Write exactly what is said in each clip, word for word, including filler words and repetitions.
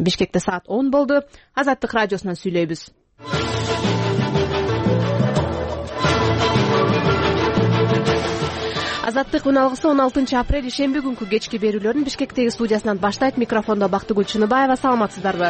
Бишкекте саат он болду. Азаттык радиосунан сүйлөйбүз. Азаттык үн алгысы он алтынчы апрель ишемби күнкү кечки берүүлөрүн Бишкектеги студиясынан баштайт. Микрофондо Бактыгүл Чыныбаева. Саламатсыздарбы?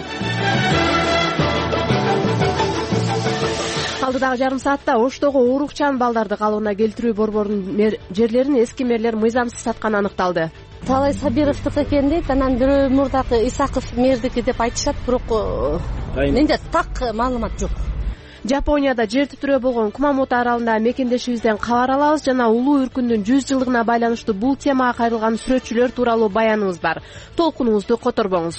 Алдыдагы жарым саатта Оштогу уурукчан балдарды калыбына келтирүү борборунун жерлерин эски мэрлер мыйзамсыз сатканы аныкталды. Талай Сабировдук экен дейт, анан бирөө мурдакы Исаков мэрдики деп айтышат, бирок менде так маалымат жок. Жапонияда жер титирөө болгон Кумамото аралында мекендешибизден кабар алабыз жана улуу үркүндүн жүз жылдыгына байланыштуу бул темага кайрылган сүрөтчүлөр тууралуу баяныбыз бар. Толкунуңузду которбоңуз.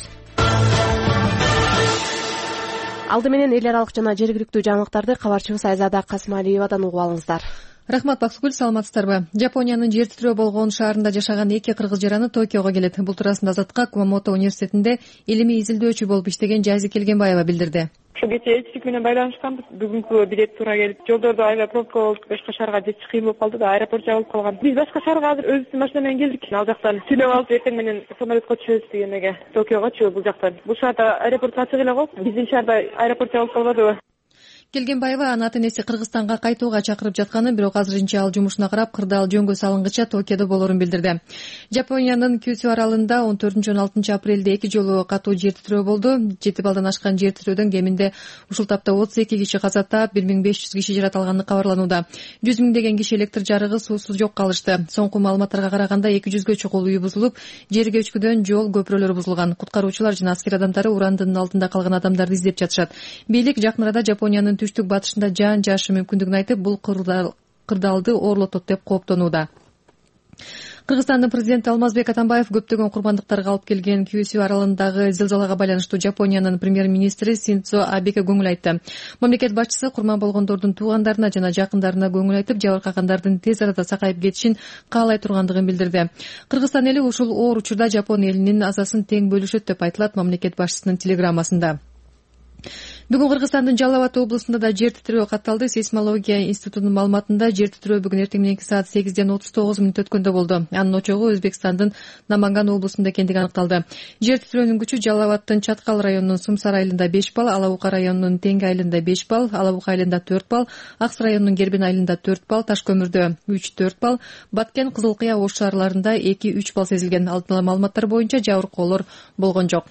Алды менен эл аралык жана жергиликтүү жаңылыктарды кабарчыбыз Айзада Касмалиевадан угуп алыңыздар. Рахмат, Баксыгүл, саламатсыздарбы? Жапониянын жер титирөө болгон шаарында жашаган эки кыргыз жараны Токиого келет. Бул туурасында Азатка Кумамото университетинде илимий изилдөөчү болуп иштеген Жази Келгенбаева билдирди. Ошо кечээ элчилик менен байланышканбыз. Бүгүнкү билет туура келип, жолдордо аябай пробка болуп, башка шаарга жетиш кыйын болуп калды да, аэропорт жабылып калган. Биз башка шаарга азыр өзүбүздүн машина менен келдик. Ал жактан сүйлөп алып эртең менен самолетко түшөбүз дегенеге, Токиогочу бул жактан. Бул шаарда аэропорт ачык эле го. Биздин шаарда аэропорт жабылып калбадыбы? Келгенбаева анын ата-энеси Кыргызстанга кайтууга чакырып жатканын, бирок азырынча ал жумушуна карап кырдаал жөнгө салынгыча Токиодо болорун билдирди. Жапониянын Кюсю аралында он төртүнчү он алтынчы апрелде эки жолу катуу жер титирөө болду. жети балдан ашкан жер титирөөдөн кеминде ушул тапта отуз эки киши каза таап, бир миң беш жүз киши жаратылганы кабарланууда. жүз миңдеген киши электр жарыгы, суусуз жок калышты. Соңку маалыматтарга караганда эки жүзгө чукул үй бузулуп, жерге өчкүдөн жол, көпүрөлөр бузулган. Куткаруучулар жана аскер адамдары урандын алдында калган адамдарды издеп жатышат. Бийлик жакын арада Жапониянын түштүк батышында жаан жаашы мүмкүндүгүн айтып, бул кырдаалды ooрлотот деп кооптонууда. Кыргызстандын президенти Алмазбек Атамбаев көптөгөн курмандыктарга алып келген Кюсю аралындагы зилзалага байланыштуу Жапониянын премьер-министри Синдзо Абеге көңүл айтты. Мамлекет башчысы курман болгондордун туугандарына жана жакындарына көңүл айтып, жабыркагандардын тез арада сакайып кетишин каалай тургандыгын билдирди. Кыргызстан эли ушул оор учурда Жапон элинин азасын тең бөлүшөт деп айтылат мамлекет башчысынын телеграммасында. Бүгүн Кыргызстандын Жалал Абад облусунда да жер титирөө катталды. Сейсмология институтунун маалыматында жер титирөө бүгүн эртең мененки саат сегизден отуз тогуз мүнөт өткөндө болду. Анын очогу Өзбекстандын Наманган облусунда экендиги аныкталды. Жер титирөөнүн күчү Жалал Абадтын Чаткал районунун Сумсар айылында беш балл, Ала Бука районунун Теңге айылында беш балл, Ала Бука айылында төрт балл, Акс районунун Гербен айылында төрт балл, Таш көмүрдө үч төрт балл, Баткен, Кызыл Кыя, Ош шаарларында эки үч балл сезилген. Алдын ала маалыматтар боюнча жабыркоолор болгон жок.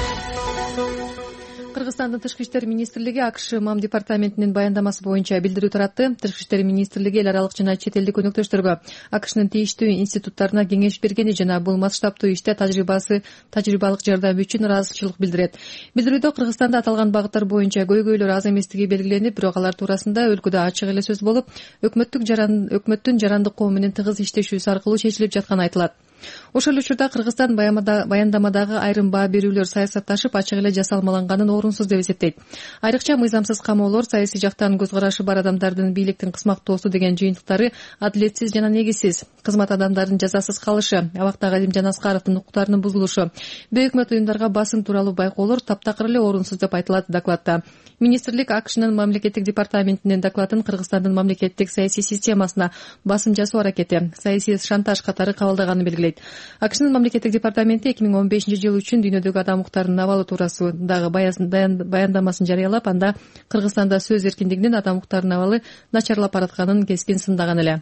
Кыргызстандын Тышкы иштер министрлиги АКШ МАМ департаментинин баяндамасы боюнча билдирүү таратты. Тышкы иштер министрлиги эл аралык жана чет элдик өнөктөштөргө АКШнын тийиштүү институттарына кеңеш бергени жана бул масштабтуу иште тажрыйбасы тажрыйбалык жардам үчүн ыраазычылык билдирет. Билдирүүдө Кыргызстанда аталган багыттар боюнча көйгөйлөр аз эместиги белгиленип, бирок алар туурасында өлкөдө ачык эле сөз болуп, өкмөттүк жаран өкмөттүн жарандык ком менен тыгыз иштешүүсү аркылуу чечилип жатканы айтылат. Ошол учурда Кыргызстан баяндамадагы айрым баа берүүлөр саясатташып, ачык эле жасалмаланганын орунсуз деп эсептейт. Айрыкча мыйзамсыз камоолор, саясий жактан көз карашы бар адамдардын бийликтин кысмактоосу деген жыйынтыктары адилетсиз жана негизсиз. Кызмат адамдарынын жазасыз калышы, абактагы Алимжан Аскаровдун укуктарынын бузулушу, бейөкмөт уюмдарга басым тууралуу байкоолор таптакыр эле орунсуз деп айтылат докладта. Министрлик АКШнын мамлекеттик департаментинин докладын Кыргызстандын мамлекеттик саясий системасына басым жасоо аракети, саясий шантаж катары кабылдаганын белгилейт. АКШнын мамлекеттик департаменти эки миң он бешинчи жыл үчүн дүйнөдөгү адам укуктарынын абалы туурасындагы баяндамасын жарыялап, анда Кыргызстанда сөз эркиндигинин, адам укуктарынын абалы начарлап баратканын кескин сындаган эле.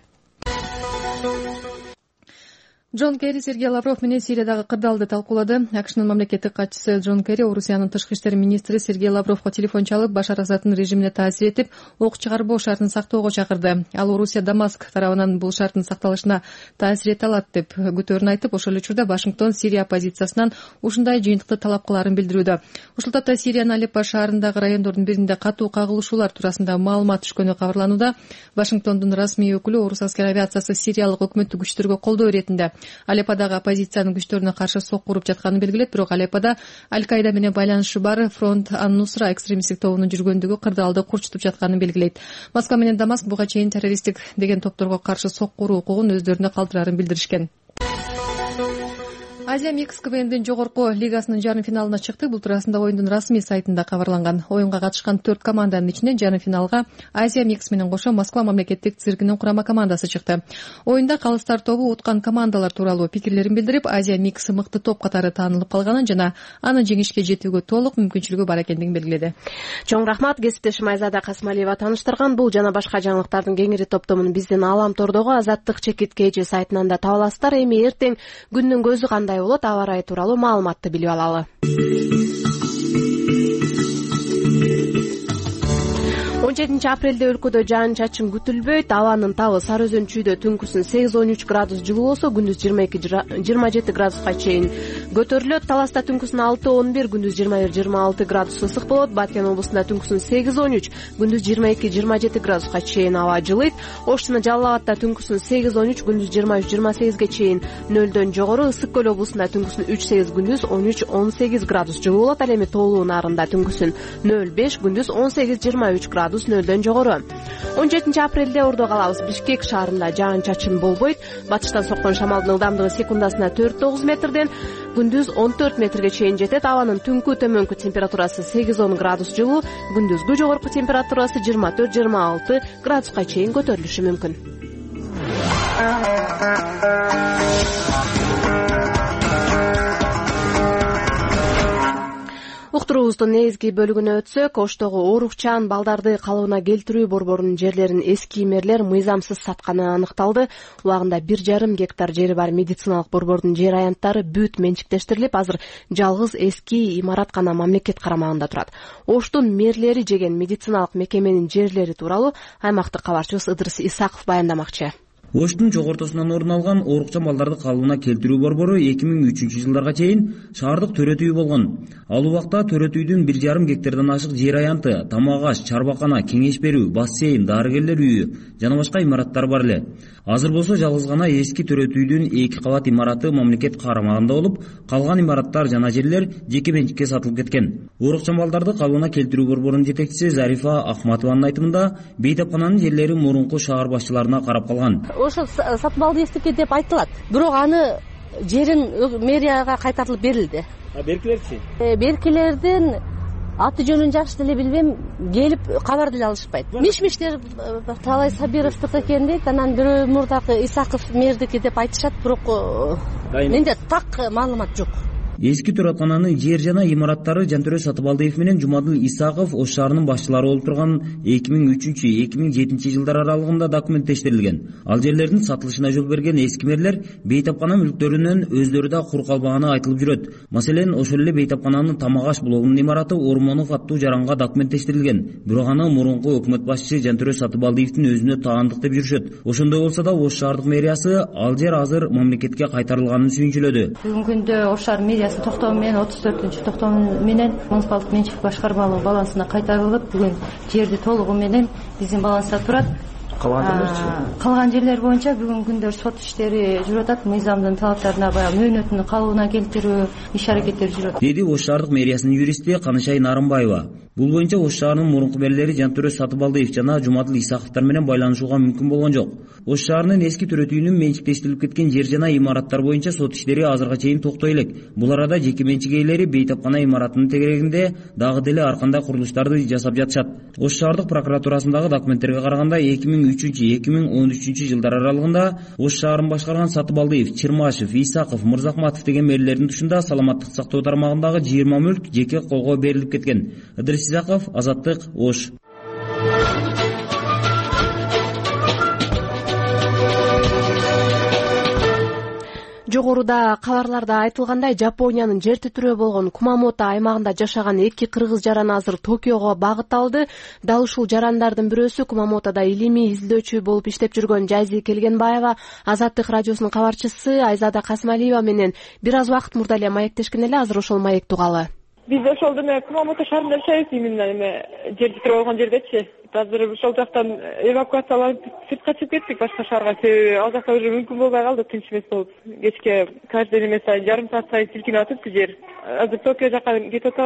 Джон Керри Сергей Лавров менен Сириядагы кырдаалды талкуулады. АКШнын мамлекеттик катчысы Джон Керри Орусиянын тышкы иштер министри Сергей Лавровго телефон чалып, Башар Асаддын режимине таасир этип, ок чыгарбоо шартын сактоого чакырды. Ал Орусия Дамаск тарабынан бул шарттын сакталышына таасир эте алат деп күтөөрүн айтып, ошол учурда Вашингтон Сирия оппозициясынан ушундай жыйынтыкты талап кылаарын билдирүүдө. Ушул тапта Сириянын Алеппо шаарындагы райондордун биринде катуу кагылышуулар туурасында маалымат түшкөнү кабарланууда. Вашингтондун расмий өкүлү орус аскер авиациясы сириялык өкмөттүк күчтөргө колдоо иретинде Алепподагы оппозициянын күчтөрүнө каршы сокку уруп жатканын белгилеп, бирок Алепподо Аль-Каида менен байланышы бар фронт Ан-Нусра экстремисттик тобунун жүргөндүгү кырдаалды курчутуп жатканын белгилейт. Москва менен Дамаск буга чейин террористтик деген топторго каршы сокку уруу укугун өздөрүнө калтырарын билдиришкен. Азия Микс КВНдин жогорку лигасынын жарым финалына чыкты. Бул туурасында оюндун расмий сайтында кабарланган. Оюнга катышкан төрт команданын ичинен жарым финалга Азия Микс менен кошо Москва мамлекеттик циркинин курама командасы чыкты. Оюнда калыстар тобу уткан командалар тууралуу пикирлерин билдирип, Азия Микс мыкты топ катары таанылып калганын жана анын жеңишке жетүүгө толук мүмкүнчүлүгү бар экендигин белгиледи. Чоң рахмат, кесиптешим Айзада Касмалиева тааныштырган. Бул жана башка жаңылыктардын кеңири топтомун биздин Алам Тордогу Азаттык чекитке эже сайтынан да таба аласыздар. Эми эртең күндүн көзү кандай болот, аба ырайы тууралуу маалыматты билип алалы. он жетинчи апрелде өлкөдө жаан чачын күтүлбөйт. Абанын табы Сары Өзөн чүйдө түнкүсүн сегиз он үч градус жылуу болсо, күндүз жыйырма эки жыйырма жети градуска чейин көтөрүлөт. Таласта түнкүсүн алты он бир, күндүз жыйырма бир жыйырма алты градус ысык болот. Баткен облусунда түнкүсүн сегиз он үч, күндүз жыйырма эки жыйырма жети градуска чейин аба жылыйт. Ош жана Жалал Абадта түнкүсүн сегиз он үч, күндүз жыйырма үч жыйырма сегизге чейин нөлдөн жогору. Ысык көл облусунда түнкүсүн үч сегиз, күндүз он үч он сегиз градус жылуу болот. Ал эми Тоолуу Нарында түнкүсүн нөл беш, күндүз он сегиз жыйырма үч градус нөлдөн жогору. он жетинчи апрелде Ордо калабыз. Бишкек шаарында жаан чачын болбойт. Батыштан соккон шамалдын ылдамдыгы секундасына төрт тогуз метрден күндүз он төрт метрге чейин жетет. Абанын түнкү төмөнкү температурасы сегиз он градус жылуу, күндүзгү жогорку температурасы жыйырма төрт жыйырма алты градуска чейин көтөрүлүшү мүмкүн. Уктуруубуздун негизги бөлүгүнө өтсөк, Оштогу оорукчан балдарды калыбына келтирүү борборунун жерлерин эски эмерлер мыйзамсыз сатканы аныкталды. Убагында бир жарым гектар жери бар медициналык борбордун жер аянттары бүт менчиктештирилип, азыр жалгыз эски имарат гана мамлекет карамагында турат. Оштун мэрлери жеген медициналык мекеменин жерлери тууралуу аймактык кабарчыбыз Ыдырыс Исаков баяндамакчы. Оштун жогортосунан орун алган оорукчан балдарды калыбына келтирүү борбору эки миң үчүнчү жылдарга чейин шаардык төрөт үй болгон. Ал убакта төрөт үйдүн бир жарым гектардан ашык жер аянты, тамак аш, чарбакана, кеңеш берүү, бассейн, дарыгерлер үйү жана башка имараттар бар эле. Азыр болсо жалгыз гана эски төрөт үйдүн эки кабат имараты мамлекет карамагында болуп, калган имараттар жана жерлер жеке менчикке сатылып кеткен. Оорукчан балдарды калыбына келтирүү борборунун жетекчиси Зарифа Ахматованын айтымында, бейтапкананын жерлери мурунку шаар башчыларына карап калган. Ошо сатып алды эстики деп айтылат. Бирок аны жерин мэрияга кайтарылып берилди. А беркилерчи? Беркилердин аты жөнүн жакшы деле билбейм, келип кабар деле алышпайт. Миш-миштер Талай Сабировдуку экен дейт, анан бирөө мурдакы Исаков мэрдики деп айтышат, бирок менде так маалымат жок. Эски төрөткананын жер жана имараттары Жантөрө Сатыбалдиев менен Жумадыл Исаков Ош шаарынын башчылары болуп турган эки миң үчүнчү эки миң жетинчи жылдар аралыгында документтештирилген. Ал жерлердин сатылышына жол берген эскимерлер бейтапкана мүлктөрүнөн өздөрү да кур калбаганы айтылып жүрөт. Маселен, ошол эле бейтапкананын Тамак аш блогунун имараты Ормонов аттуу жаранга документтештирилген. Бирок аны мурунку өкмөт башчысы Жантөрө Сатыбалдиевдин өзүнө таандык деп жүрүшөт. Ошондой болсо да Ош шаардык мэриясы ал жер азыр мамлекетке кайтарылганын сүйүнчүлөдү. Бүгүнкү күндө Ош шаар мэриясы токтому менен отуз төртүнчү токтому менен муниципалдык менчик башкармалуу балансына кайтарылып, бүгүн жерди толугу менен биздин баланста турат. Калган жерлерчи? Калган жерлер боюнча бүгүнкү күндө сот иштери жүрүп атат. Мыйзамдын талаптарына баягы мөөнөтүн калыбына келтирүү иш аракеттери жүрөт. Деди Ош шаардык мэриясынын юристи Канышай Нарымбаева. Бул боюнча Ош шаарынын мурунку мэрлери Жантөрө Сатыбалдиев жана Жумадыл Исаковтар менен байланышууга мүмкүн болгон жок. Ош шаарынын эски төрөт үйүнүн менчиктештирилип кеткен жер жана имараттар боюнча сот иштери азырга чейин токтой элек. Бул арада жеке менчик ээлери бейтапкана имараттын тегерегинде дагы деле ар кандай курулуштарды жасап жатышат. Ош шаардык прокуратурасындагы документтерге караганда эки миң үчүнчү эки миң он үчүнчү жылдар аралыгында Ош шаарын башкарган Сатыбалдиев, Чырмашев, Исаков, Мырзахматов деген мэрлердин тушунда саламаттык сактоо тармагындагы жыйырма мүлк жеке колго берилип кеткен. Ыдырыс Исаков, Азаттык, Ош. Жогоруда кабарларда айтылгандай, Жапониянын жер титирөө болгон Кумамото аймагында жашаган эки кыргыз жаран азыр Токиого багыт алды. Дал ушул жарандардын бирөөсү Кумамотодо илимий изилдөөчү болуп иштеп жүргөн Жази Келгенбаева Азаттык радиосунун кабарчысы Айзада Касмалиева менен бир аз убакыт мурда эле маектешкен эле. Азыр ошол маек тугалы. Биз ошол эме Кумамото шаарында жашайбыз, именно эме жер титирөө болгон жердечи. Азыр ошол жактан эвакуацияланып сыртка чыгып кеттик башка шаарга. Себеби ал жакта уже мүмкүн болбой калды, тынч эмес болуп. Кечке каждый неме сайын жарым саат сайын силкинип атыптыр жер. Азыр Токио жака кетип атабыз биз.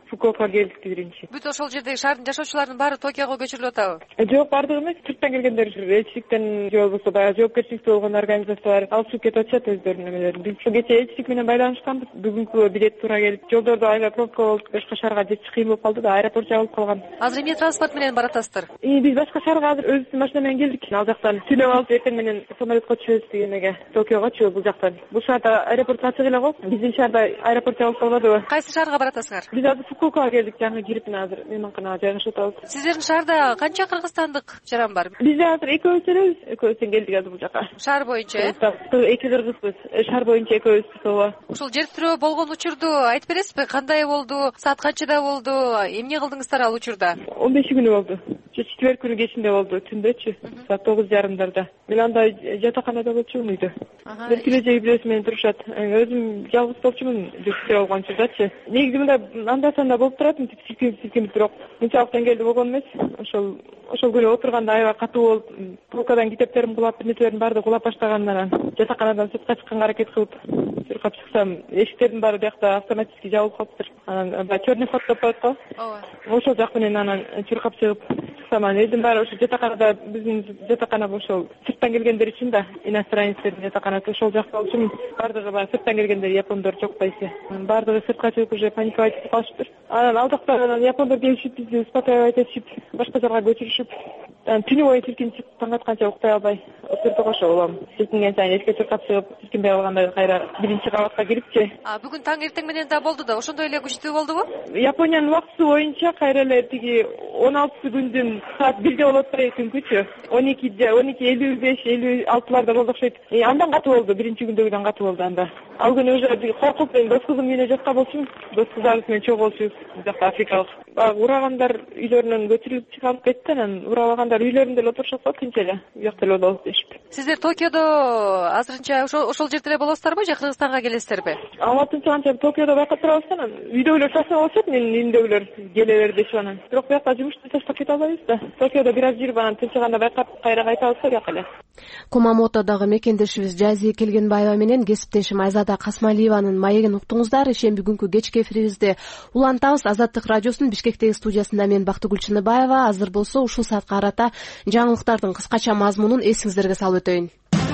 Фукуокага келдик биринчи. Бүт ошол жердеги шаардын жашоочуларынын баары Токиого көчүрүлүп атабы? Жок, бардыгы эмес, сырттан келгендер, элчиликтен же болбосо баягы жоопкерчиликте болгон организациялар алышып кетип атышат өздөрүнүн эмелерин. Биз ушул кечээ элчилик менен байланышканбыз. Бүгүнкү билет туура келип, жолдордо аябай пробка болуп, башка шаарга жетиш кыйын болуп калды да, аэропорт жабылып калган. Азыр эмне транспорт менен барып атасыздар? Биз башка шаарга азыр өзүбүздүн машина менен келдик. Ал жактан түнөп алып эртең менен самолетко түшөбүз дегенеге, Токиогочу бул жактан. Бул шаарда аэропорт ачык эле го. Биздин шаарда аэропорт жабылып калбадыбы? Кайсы шаарга барып атасыңар? Биз азыр Фукуокага келдик, жаңы кирип азыр мейманканага жайгашып атабыз. Сиздердин шаарда канча кыргызстандык жаран бар? Биз азыр экөөбүз элебиз, экөөбүздөн келдик азыр бул жака. Шаар боюнча э? Эки кыргызбыз, шаар боюнча экөөбүз ооба. Ушул жер тирөө болгон учурду айтып бересизби? Кандай болду? Саат канчада болду? Эмне кылдыңыздар ал учурда? он беши күнү болду. Четверг күнү кечинде болду, түндөчү, саат тогуз жарымдарда. Мен анда жатаканада болчумун үйдө. Бир кележеги бирөөсү менен турушат. Өзүм жалгыз болчумун, жүктө болгон учурдачы. Негизи мында анда санда болуп турат, силкинип силкинип, бирок мынчалык деңгээлде болгон эмес. Ошол ошол күнү отурганда аябай катуу болуп, полкадан китептерим кулап, нерселердин баары кулап баштагандан жатаканадан сыртка чыкканга аракет кылып, чуркап чыксам, эшиктердин баары биякта автоматически жабылып калыптыр. Анан черный ход деп коет го. Ооба. Ошол жак менен анан чуркап чыгып чыксам, анан элдин баары ошо жатаканада, биздин жатакана ошол сырттан келгендер үчүн да, иностранецтердин жатаканасы ошол жакта болчу. Бардыгы баягы сырттан келгендер, япондор жок байсы. Бардыгы сыртка чыгып уже паниковать этип калышыптыр. Анан ал жактан япондор келишип, бизди успокаивать этишип, башка жака көчүрүшүп, түнү бою силкинип чыгып, таң атканча укпай албай отурдук ошо улам. Силкинген сайын эшикке чуркап чыгып, силкинбей калганда кайра биринчи кабатка кирипчи. А бүгүн таң эртең менен да болду да, ошондой эле күчтүү болдубу? Япониянын убактысы боюнча кайра эле тиги он алтысы күндүн саат бирде болот да түнкүчү. он эки он эки элүү беш элүү алтыларда болду окшойт. Андан катуу болду, биринчи күндөгүдөн катуу болду анда. Ал күнү уже коркуп, мен дос кызым үйүнө жатка болчумун. Дос кыздарыбыз менен чогулчубуз, жакта африкалык. Урагандар үйлөрүнөн көчүрүлүп чыгып кетти, анан урабагандар үйлөрүндө эле отурушат го, тынч эле. Уякта эле болуп дешип. Сиздер Токиодо азырынча ошол ошол жерде эле болосуздарбы же Кыргызстанга келесиздерби? Алатынча анча Токиодо байкап турабыз анан үйдөгүлөр чачып алышат, менин үйүмдөгүлөр келе бер дешип анан. Бирок буякта жумушту таштап кете албайбыз да. Токиодо бир аз жүрүп анан тынчыганда байкап кайра кайтабыз да бияка эле. Кумамотодогу мекендешибиз Жази Келгенбаева менен кесиптешим Айзада Касмалиеванын маегин уктуңуздар. Ишемби күнкү кечки эфирибизди улантабыз. Азаттык радиосунун Бишкектеги студиясында мен Бактыгүл Чыныбаева. Азыр болсо ушул саатка карата жаңылыктардын кыскача мазмунун эсиңиздерге салып өтөйүн.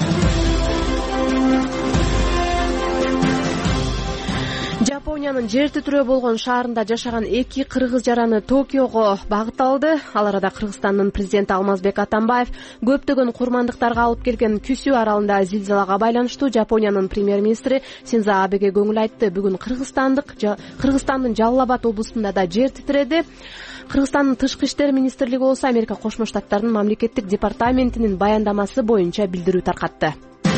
Жапониянын жер титирөө болгон шаарында жашаган эки кыргыз жараны Токиого багыт алды. Ал арада Кыргызстандын президенти Алмазбек Атамбаев көптөгөн курмандыктарга алып келген Кюсю аралында зилзалага байланыштуу Жапониянын премьер-министри Синдзо Абеге көңүл айтты. Бүгүн Кыргызстандык Кыргызстандын Жалал Абад облусунда да жер титиреди. Кыргызстандын тышкы иштер министрлиги болсо Америка Кошмо Штаттарынын мамлекеттик департаментинин баяндамасы боюнча билдирүү таркатты.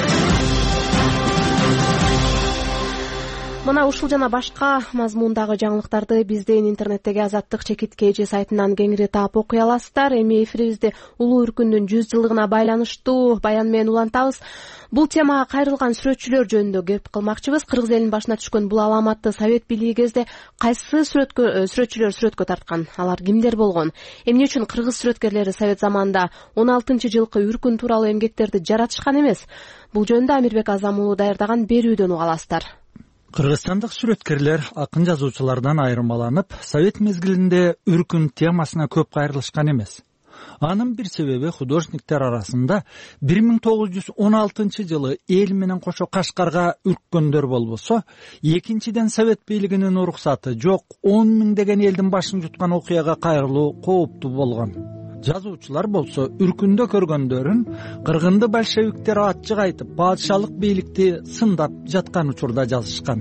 Мына ушул жана башка мазмундагы жаңылыктарды биздин интернеттеги Азаттык чекит kg сайтынан кеңири таап окуй аласыздар. Эми эфирибизди улуу үркүндүн жүз жылдыгына байланыштуу баян менен улантабыз. Бул темага кайрылган сүрөтчүлөр жөнүндө кеп кылмакчыбыз. Кыргыз элинин башына түшкөн бул аламатты Совет бийлиги кезде кайсы сүрөткө сүрөтчүлөр сүрөткө тарткан? Алар кимдер болгон? Эмне үчүн кыргыз сүрөткерлери Совет заманында он алтынчы жылкы үркүн тууралуу эмгектерди жаратышкан эмес? Бул жөнүндө Амирбек Азам уулу даярдаган берүүдөн уга аласыздар. Кыргызстандык сүрөткерлер акын жазуучулардан айырмаланып, Совет мезгилинде үркүн темасына көп кайрылышкан эмес. Анын бир себеби художниктер арасында бир миң тогуз жүз он алтынчы жылы эл менен кошо Кашкарга үрккөндөр болбосо, экинчиден Совет бийлигинин уруксаты жок, он миңдеген элдин башын жуткан окуяга кайрылуу кооптуу болгон. Жазуучулар болсо үркүндө көргөндөрүн кыргынды большевиктер ачык айтып, падышалык бийликти сындап жаткан учурда жазышкан.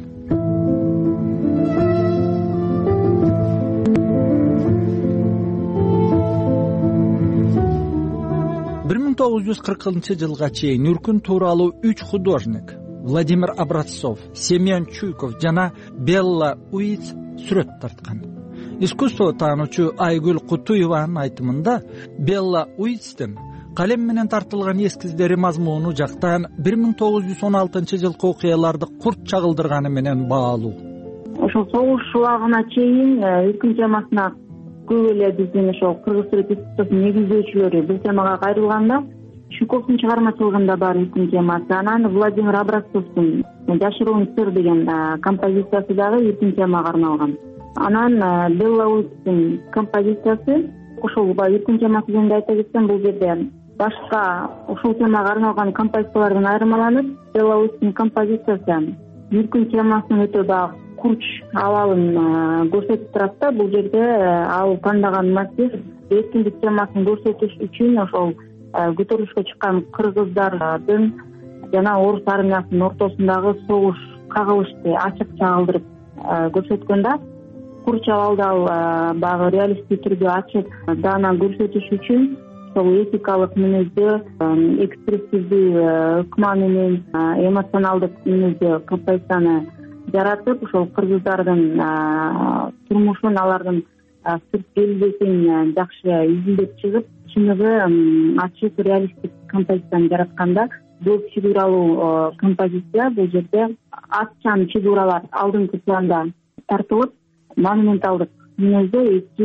бир миң тогуз жүз кыркынчы жылга чейин үркүн тууралуу үч художник Владимир Образцов, Семен Чуйков жана Белла Уиц сүрөт тарткан. Искусство таануучу Айгүл Кутуеванын айтымында Белла Уитстин калем менен тартылган эскиздери мазмуну жактан бир миң тогуз жүз он алтынчы жылкы окуяларды курт чагылдырганы менен баалуу. Ошол согуш убагына чейин үркүн темасына көп эле биздин ошол кыргыз сүрөт искусствосунун негиздөөчүлөрү бул темага кайрылганда, Чуйковдун чыгармачылыгында бар үркүн темасы, анан Владимир Образцовдун Жашыруун сыр деген композициясы дагы үркүн темага арналган. Анан Белла Уитстин композициясы, ошол Үркүн темасы жөнүндө айта кетсем, бул жерде башка ушул темага арналган композициялардан айырмаланып, Белла Уитстин композициясы Үркүн темасынын өтө баягы курч абалын көрсөтүп турат да. Бул жерде ал тандаган мотив эркиндик темасын көрсөтүш үчүн ошол көтөрүлүшкө чыккан кыргыздардын жана орус армиясынын ортосундагы согуш кагылышты ачык чагылдырып көрсөткөн да. Курч абалды ал баягы реалисттик түрдө ачык даана көрсөтүш үчүн ошол этикалык мүнөздө, экспрессивдүү ыкма менен, эмоционалдык мүнөздө композицияны жаратып, ошол кыргыздардын турмушун, алардын сырт келбетин жакшы изилдеп чыгып, чыныгы ачык реалисттик композицияны жаратканда, көп фигуралуу композиция. Бул жерде атчан фигуралар алдыңкы планда тартылып, монументалдык мүнөздө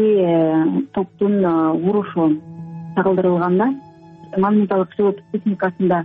эки топтун урушу чагылдырылган да. Монументалдык живопись техникасында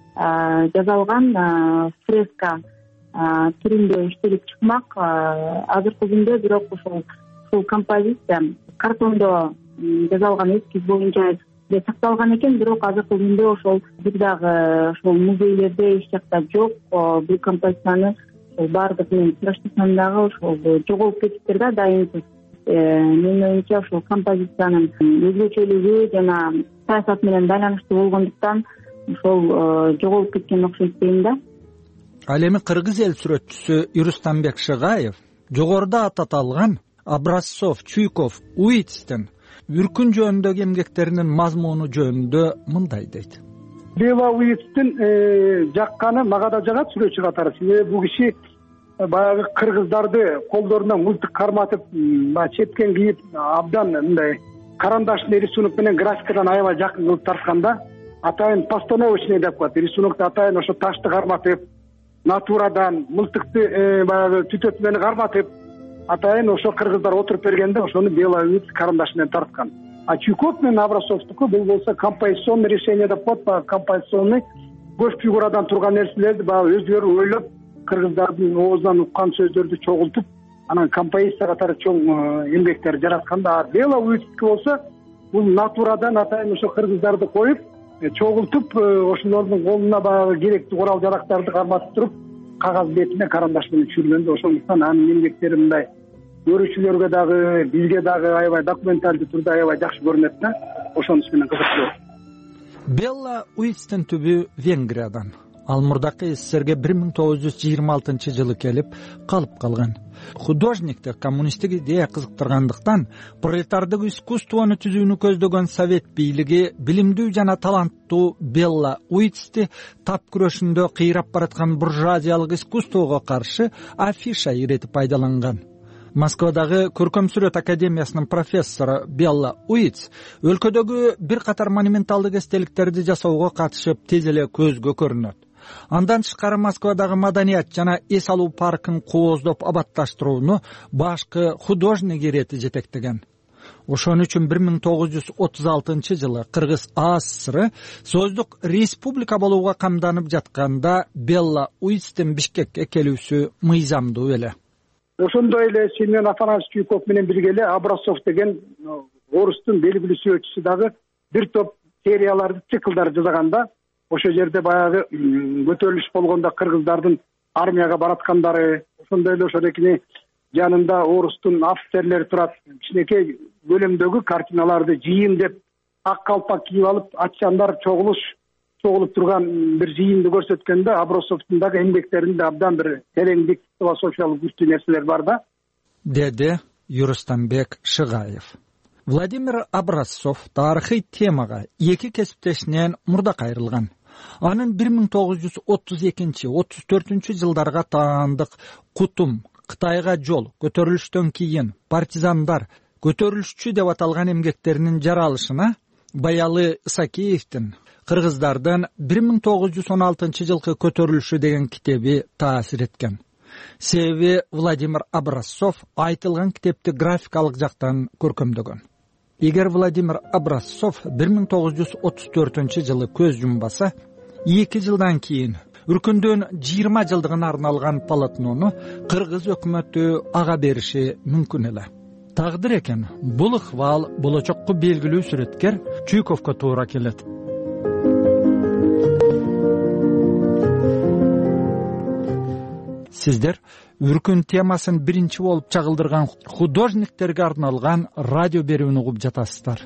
жасалган фреска түрүндө иштелип чыкмак азыркы күндө, бирок ошол ушул композиция картондо жасалган эскиз боюнча сакталган экен, бирок азыркы күндө ошол бир дагы ошол музейлерде эч жакта жок. Бул композицияны баардык мен сурашсам дагы ошол жоголуп кетиптир да, дайынсыз. Менин оюмча ошол композициянын өзгөчөлүгү жана саясат менен байланыштуу болгондуктан ошол жоголуп кеткен окшойт дейм да. Ал эми кыргыз эл сүрөтчүсү Ирустамбек Шыгаев жогоруда аталган Образцов, Чуйков, Уитстин Үркүн жөнүндөгү эмгектеринин мазмуну жөнүндө мындай дейт. Белла Уитстин жакканы мага да жагат сүрөтчү катары. Себеби бул киши баягы кыргыздарды колдоруна мылтык карматып, четкен кийип, абдан мындай карандашный рисунок менен графикадан аябай жакын кылып тартканда, атайын постановочный деп коет. Рисунокто атайын ошо ташты карматып, натурадан мылтыкты баягы түтөтмөнү карматып, атайын ошо кыргыздар отуруп бергенде ошону Белла Уитстин карандаш менен тарткан. А Чуйков менен Образцовдуку бул болсо композиционный решение деп коет, баягы композиционный көз фигурадан турган нерселерди баягы өздөрү ойлоп, кыргыздардын оозунан уккан сөздөрдү чогултуп, анан композиция катары чоң эмгектер жаратканда. Белла Уитстин болсо бул натурадан атайын ошо кыргыздарды коюп, чогултуп, ошолордун колуна баягы керектүү курал жарактарды карматып туруп, кагаз бетине карандаш менен түшүргөндө, ошондуктан анын эмгектери мындай көрүүчүлөргө дагы, бизге дагы аябай документалдуу түрдө аябай жакшы көрүнөт да. Ошонусу менен кызыктуу. Белла Уитстин түбү Венгриядан. Ал мурдакы СССРге бир миң тогуз жүз жыйырма алтынчы жылы келип калып калган. Художникти коммунисттик идея кызыктыргандыктан пролетардык искусствону түзүүнү көздөгөн совет бийлиги билимдүү жана таланттуу Белла Уитстин тап күрөшүндө кыйрап бараткан буржуазиялык искусствого каршы афиша иретип пайдаланган. Москвадагы Көркөм сүрөт академиясынын профессору Белла Уитстин өлкөдөгү бир катар монументалдык эстеликтерди жасоого катышып тез эле көзгө көрүнөт. Андан тышкары Москвадагы маданият жана эс алуу паркын кооздоп абатташтырууну башкы художник ирети жетектеген. Ошон үчүн бир миң тогуз жүз отуз алтынчы жылы Кыргыз АССР союздук республика болууга камданып жатканда Белла Уитстин Бишкекке келүүсү мыйзамдуу эле. Ошондой эле Семен Афанасьевич Чуйков менен бирге эле Образцов деген орустун белгилүү сүрөтчүсү дагы бир топ серияларды, циклдар жасаганда, ошол жерде баягы көтөрүлүш болгондо кыргыздардын армияга бараткандары, ошондой эле ошол экини жанында орустун офицерлери турат, кичинекей көлөмдөгү картиналарды жыйын ак калпак кийип алып, атчандар чогулуш чогулуп турган бир жыйынды көрсөткөндө Образцовдун дагы эмгектеринде абдан бир тереңдик, философиялык күчтүү нерселер бар да, деди Ирустамбек Шыгаев. Владимир Образцов тарыхый темага эки кесиптешинен мурда кайрылган. Анын бир миң тогуз жүз отуз экинчи отуз төртүнчү жылдарга таандык Кутум, Кытайга жол, көтөрүлүштөн кийин, партизандар, көтөрүлүшчү деп аталган эмгектеринин жаралышына Баялы Исакеевдин кыргыздардын бир миң тогуз жүз он алтынчы жылкы көтөрүлүшү деген китеби таасир эткен. Себеби Владимир Образцов айтылган китепти графикалык жактан көркөмдөгөн. Эгер Владимир Образцов бир миң тогуз жүз отуз төртүнчү жылы көз жумбаса, эки жылдан кийин Үркүндүн жыйырма жылдыгына арналган полотнону кыргыз өкмөтү ага бериши мүмкүн эле. Тагдыр экен, бул ыкбал болочокко белгилүү сүрөткер Чуйковго туура келет. Сиздер Үркүн темасын биринчи болуп чагылдырган художниктерге арналган радио берүүнү угуп жатасыздар.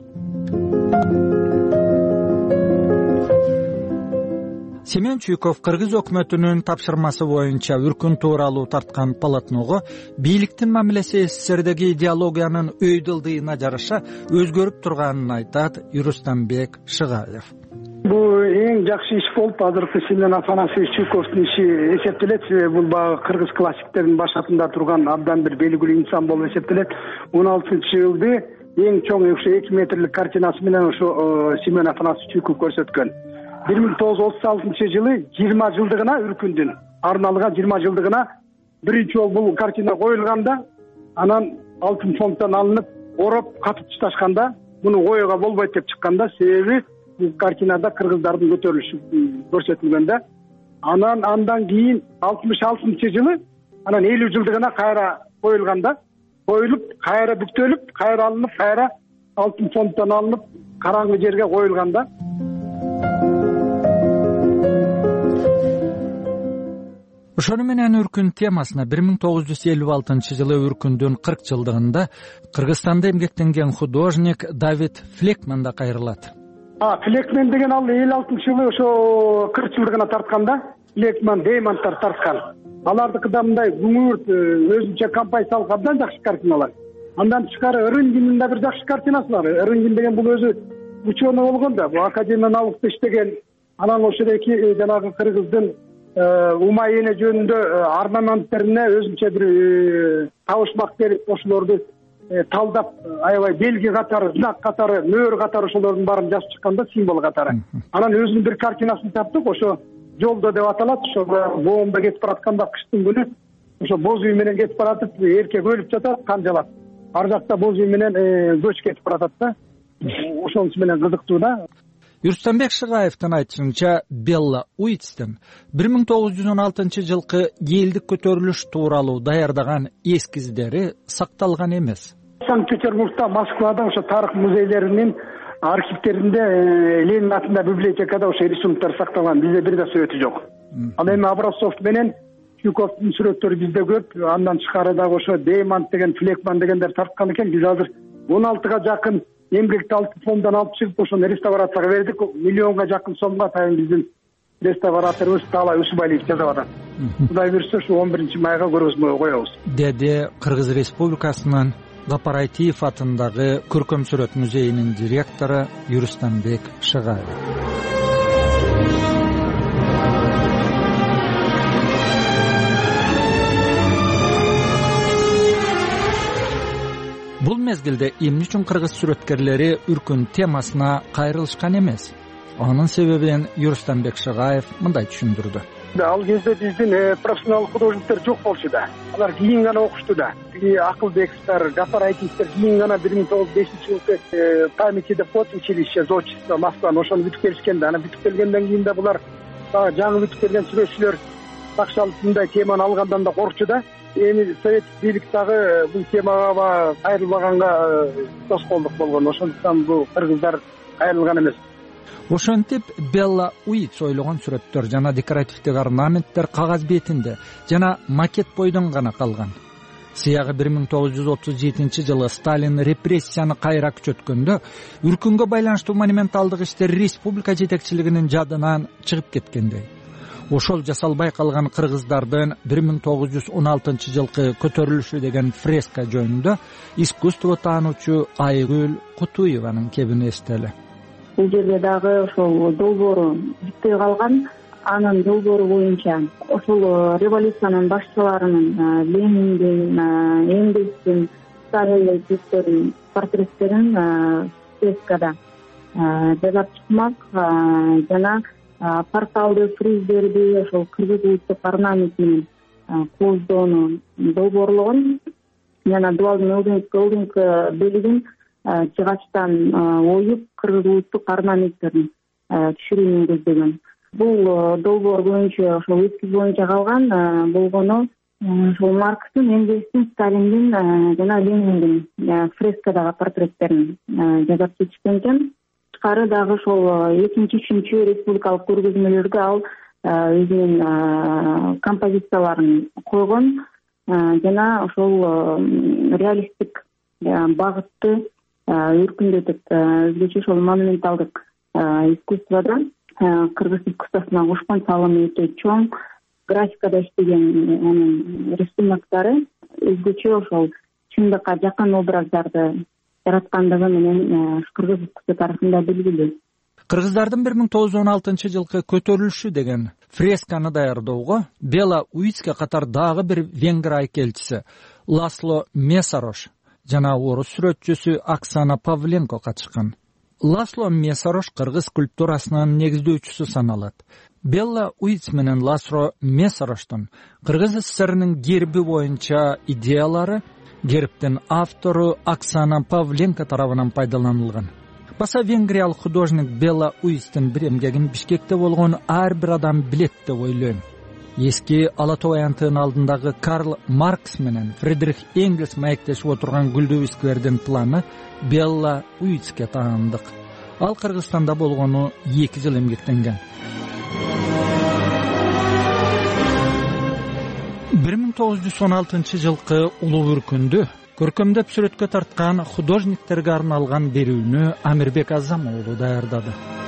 Семен Чуйков кыргыз өкмөтүнүн тапшырмасы боюнча Үркүн тууралуу тарткан полотного бийликтин мамилеси СССРдеги идеологиянын өйдөлдыйына жараша өзгөрүп турганын айтат Юрустамбек Шыгаев. Бул эң жакшы иш болуп, азыркы Семен Афанасьевич Чуйковдун иши эсептелет. Бул баягы кыргыз классиктеринин башатында турган абдан бир белгилүү инсан болуп эсептелет. он алтынчы жылды эң чоң ушу эки метрлик картинасы менен ошо Семен Афанасьевич Чуйков көрсөткөн. бир миң тогуз жүз отуз алтынчы жылы жыйырма жылдыгына Үркүндүн арналган жыйырма жылдыгына биринчи жолу бул картина коюлганда, анан алтын фонддон алынып, ороп катып ташташканда, муну коюуга болбойт деп чыкканда, себеби бул картинада кыргыздардын көтөрүлүшү көрсөтүлгөн да. Анан андан кийин алтымыш алтынчы жылы анан элүү жылдыгына кайра коюлганда, коюлуп, кайра бүктөлүп, кайра алынып, кайра алтын фонддон алынып, караңгы жерге коюлганда. Ошону менен Үркүн темасына бир миң тогуз жүз элүү алтынчы жылы Үркүндүн кырк жылдыгында Кыргызстанда эмгектенген художник Давид Флекман да кайрылат. А, Флекман деген ал элүү алтынчы жылы ошо кырк жылдыгына тартканда, Флекман, Деймонттар тарткан. Алардыкыда мындай күңүрт, өзүнчө композициялык абдан жакшы картиналар. Андан тышкары Рынгиндин да бир жакшы картинасы бар. Рынгин деген бул өзү ученый болгон да, бул академия наукада иштеген. Анан ошол эки жанагы кыргыздын ума эне жөнүндө арнаменттерине өзүнчө бир табышмак берип, ошолорду талдап, аябай белги катары, знак катары, мөөр катары ошолордун баарын жазып чыкканда, символ катары. Анан өзүнүн бир картинасын таптык, ошо жолдо деп аталат, ошо боомдо кетип баратканда кыштын күнү, ошо боз үй менен кетип баратып, эркек өлүп жатат, кан жалат. Ар жакта боз үй менен көч кетип баратат да. Ошонусу менен кызыктуу да. Юрустамбек Шыгаевдин айтышынча, Белла Уитстин бир миң тогуз жүз он алтынчы жылкы элдик көтөрүлүш тууралуу даярдаган эскиздери сакталган эмес. Санкт-Петербургда, Москвада ошо тарых музейлеринин архивтеринде Ленин атында библиотекада ошо рисунктар сакталган. Бизде бир да сүрөтү жок. Ал эми Образцов менен Чуйковдун сүрөттөрү бизде көп. Андан тышкары дагы ошо Деймонт деген, Флекман дегендер тарткан экен. Биз азыр он алтыга жакын эмгекти алтын фонддон алып чыгып, ошону реставрацияга бердик. Миллионга жакын сомго атайын биздин реставраторубуз Таалай Усубалиев жасап атат. Кудай буйрса, ушу он биринчи майга көргөзмөгө коебуз. Деди Кыргыз Республикасынын Гапарайтиев атындагы Көркөм сүрөт музейинин директору Юрустамбек Шыгаев. Бул мезгилде эмне үчүн кыргыз сүрөткерлери Үркүн темасына кайрылышкан эмес? Анын себебин Юрустамбек Шыгаев мындай түшүндүрдү. Ал кезде биздин профессионал художниктер жок болчу да. Алар кийин гана окушту да. Акылбековдер, Гапарайтиевдер кийин гана бир миң тогуз жүз бешинчи жылкы памяти деп коет училище зодчество Москваны, ошону бүтүп келишкен да. Анан бүтүп келгенден кийин да булар дагы жаңы бүтүп келген сүрөтчүлөр такшалып мындай теманы алгандан да коркчу да. Эми совет бийлик дагы бул темага кайрылбаганга тоскоолдук болгон. Ошондуктан бул кыргыздар кайрылган эмес. Ошентип Белла Уитс ойлогон сүрөттөр жана декоративдик орнаменттер кагаз бетинде жана макет бойдон гана калган. Сыягы бир миң тогуз жүз отуз жетинчи жылы Сталин репрессияны кайра күчөткөндө Үркүнгө байланыштуу монументалдык иштер республика жетекчилигинин жадынан чыгып кеткендей. Ошол жасалбай калган кыргыздардын бир миң тогуз жүз он алтынчы жылкы көтөрүлүшү деген фреска жөнүндө искусство таануучу Айгүл Кутуеванын кебин эстели. Бул жерде дагы ошол долбоору бүтпөй калган. Анын долбоору боюнча ошол революциянын башчыларынын Лениндин, Энгельстин, Сталиндин портреттерин фрескада жасап чыкмак жана порталды фриздерди ошол кыргыз улуттук орнаментин кооздоону долбоорлогон жана дуалдын ылдыңкы бөлүгүн жыгачтан оюп кыргыз улуттук орнаменттерин түшүрүүнү көздөгөн. бул долбоор боюнча ошол эскиз боюнча калган болгону ошол Маркстин, Энгельстин, Сталиндин жана Лениндин фрескадагы портреттерин жасап чечишкен экен. Тышкары дагы ошол экинчи үчүнчү республикалык көргөзмөлөргө ал өзүнүн композицияларын койгон жана ошол реалисттик багытты өркүндөтүп өзгөчө ошол монументалдык искусствода кыргыз искусствосуна кошкон салымы өтө чоң. Графикада иштеген анын рисуноктору өзгөчө ошол чындыкка жакын образдарды жараткандыгы менен кыргыз искусство тарыхында белгилүү. Кыргыздардын бир миң тогуз жүз он алтынчы жылкы көтөрүлүшү деген фресканы даярдоого Бела Уицке катар дагы бир венгер айкелчиси Ласло Месарош жана орус сүрөтчүсү Оксана Павленко катышкан. Ласло Месарош кыргыз скульптурасынын негиздөөчүсү саналат. Белла Уиц менен Ласло Месароштун Кыргыз СССРнин герби боюнча идеялары гербтин автору Оксана Павленко тарабынан пайдаланылган. Баса венгриялык художник Белла Уицтин бир эмгегин Бишкекте болгон ар бир адам билет деп ойлойм. Эски Ала Тоо аянтынын алдындагы Карл Маркс менен Фридрих Энгельс маектешип отурган гүлдүү сквердин планы Белла Уицке таандык. Ал Кыргызстанда болгону эки жыл эмгектенген. бир миң тогуз жүз он алтынчы жылкы улуу бүркүндү көркөмдөп сүрөткө тарткан художниктерге арналган берүүнү Амирбек Азам уулу даярдады.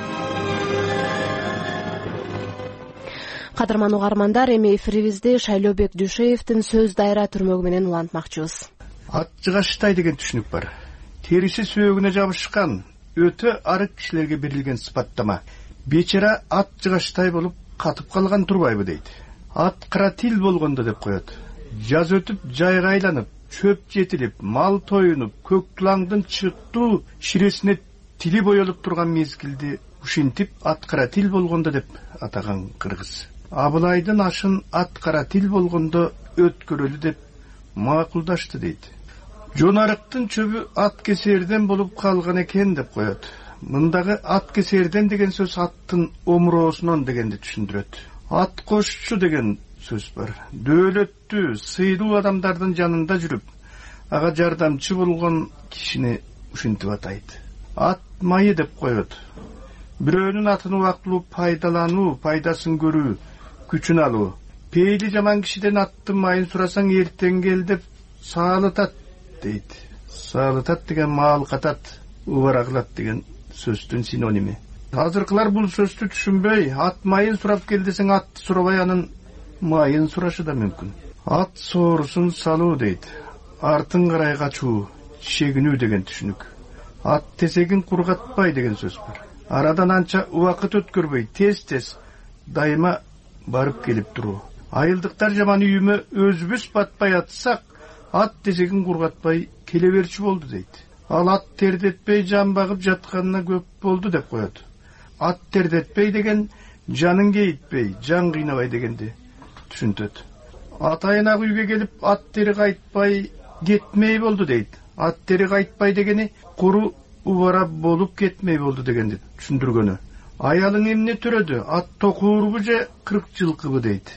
Кадырман угармандар, эми эфирибизди Шайлообек Дүйшеевдин сөз дайра түрмөгү менен улантмакчыбыз. Ат жыгаштай деген түшүнүк бар. Териси сөөгүнө жабышкан, өтө арык кишилерге берилген сыпаттама. Бечара ат жыгаштай болуп катып калган турбайбы дейт. Ат кара тил болгондо деп коет. Жаз өтүп, жайга айланып, чөп жетилип, мал тоюнуп, көк тулаңдын чыктуу ширесине тили боелуп турган мезгилди ушинтип ат кара тил болгондо деп атаган кыргыз. Абылайдын ашын ат кара тил болгондо өткөрөлү деп макулдашты дейт. Жонарыктын чөбү ат кесерден болуп калган экен деп коет. Мындагы ат кесерден деген сөз аттын омуроосунан дегенди түшүндүрөт. Ат кошчу деген сөз бар. Дөөлөттүү, сыйлуу адамдардын жанында жүрүп, ага жардамчы болгон кишини ушинтип атайт. Ат майы деп коет. Бирөөнүн атын убактылуу пайдалануу, пайдасын көрүү, күчүн алуу. Пейли жаман кишиден аттын майын сурасаң эртең кел деп саалытат дейт. Саалытат деген маал катат, убарагылат деген сөздүн синоними. Азыркылар бул сөздү түшүнбөй, ат майын сурап кел десең атты сурабай анын майын сурашы да мүмкүн. Ат соорусун салуу дейт. Артын карай качуу, чегинүү деген түшүнүк. Ат тесегин кургатпай деген сөз бар. Арадан анча убакыт өткөрбөй, тез-тез дайыма барып келип туруу. Айылдыктар жаман үйүмө өзүбүз батпай атсак, ат тесегин кургатпай келе берчү болду дейт. Ал ат тердетпей жан багып жатканына көп болду деп коет. Ат тердетпей деген жанын кейитпей, жан кыйнабай дегенди түшүнтөт. Атайын-ак үйгө келип ат тери кайтпай кетмей болду дейт. Ат тери кайтпай дегени куру убара болуп кетмей болду дегенди түшүндүргөнү. Аялың эмне төрөдү? Ат токуурбу же кырк жылкыбы дейт.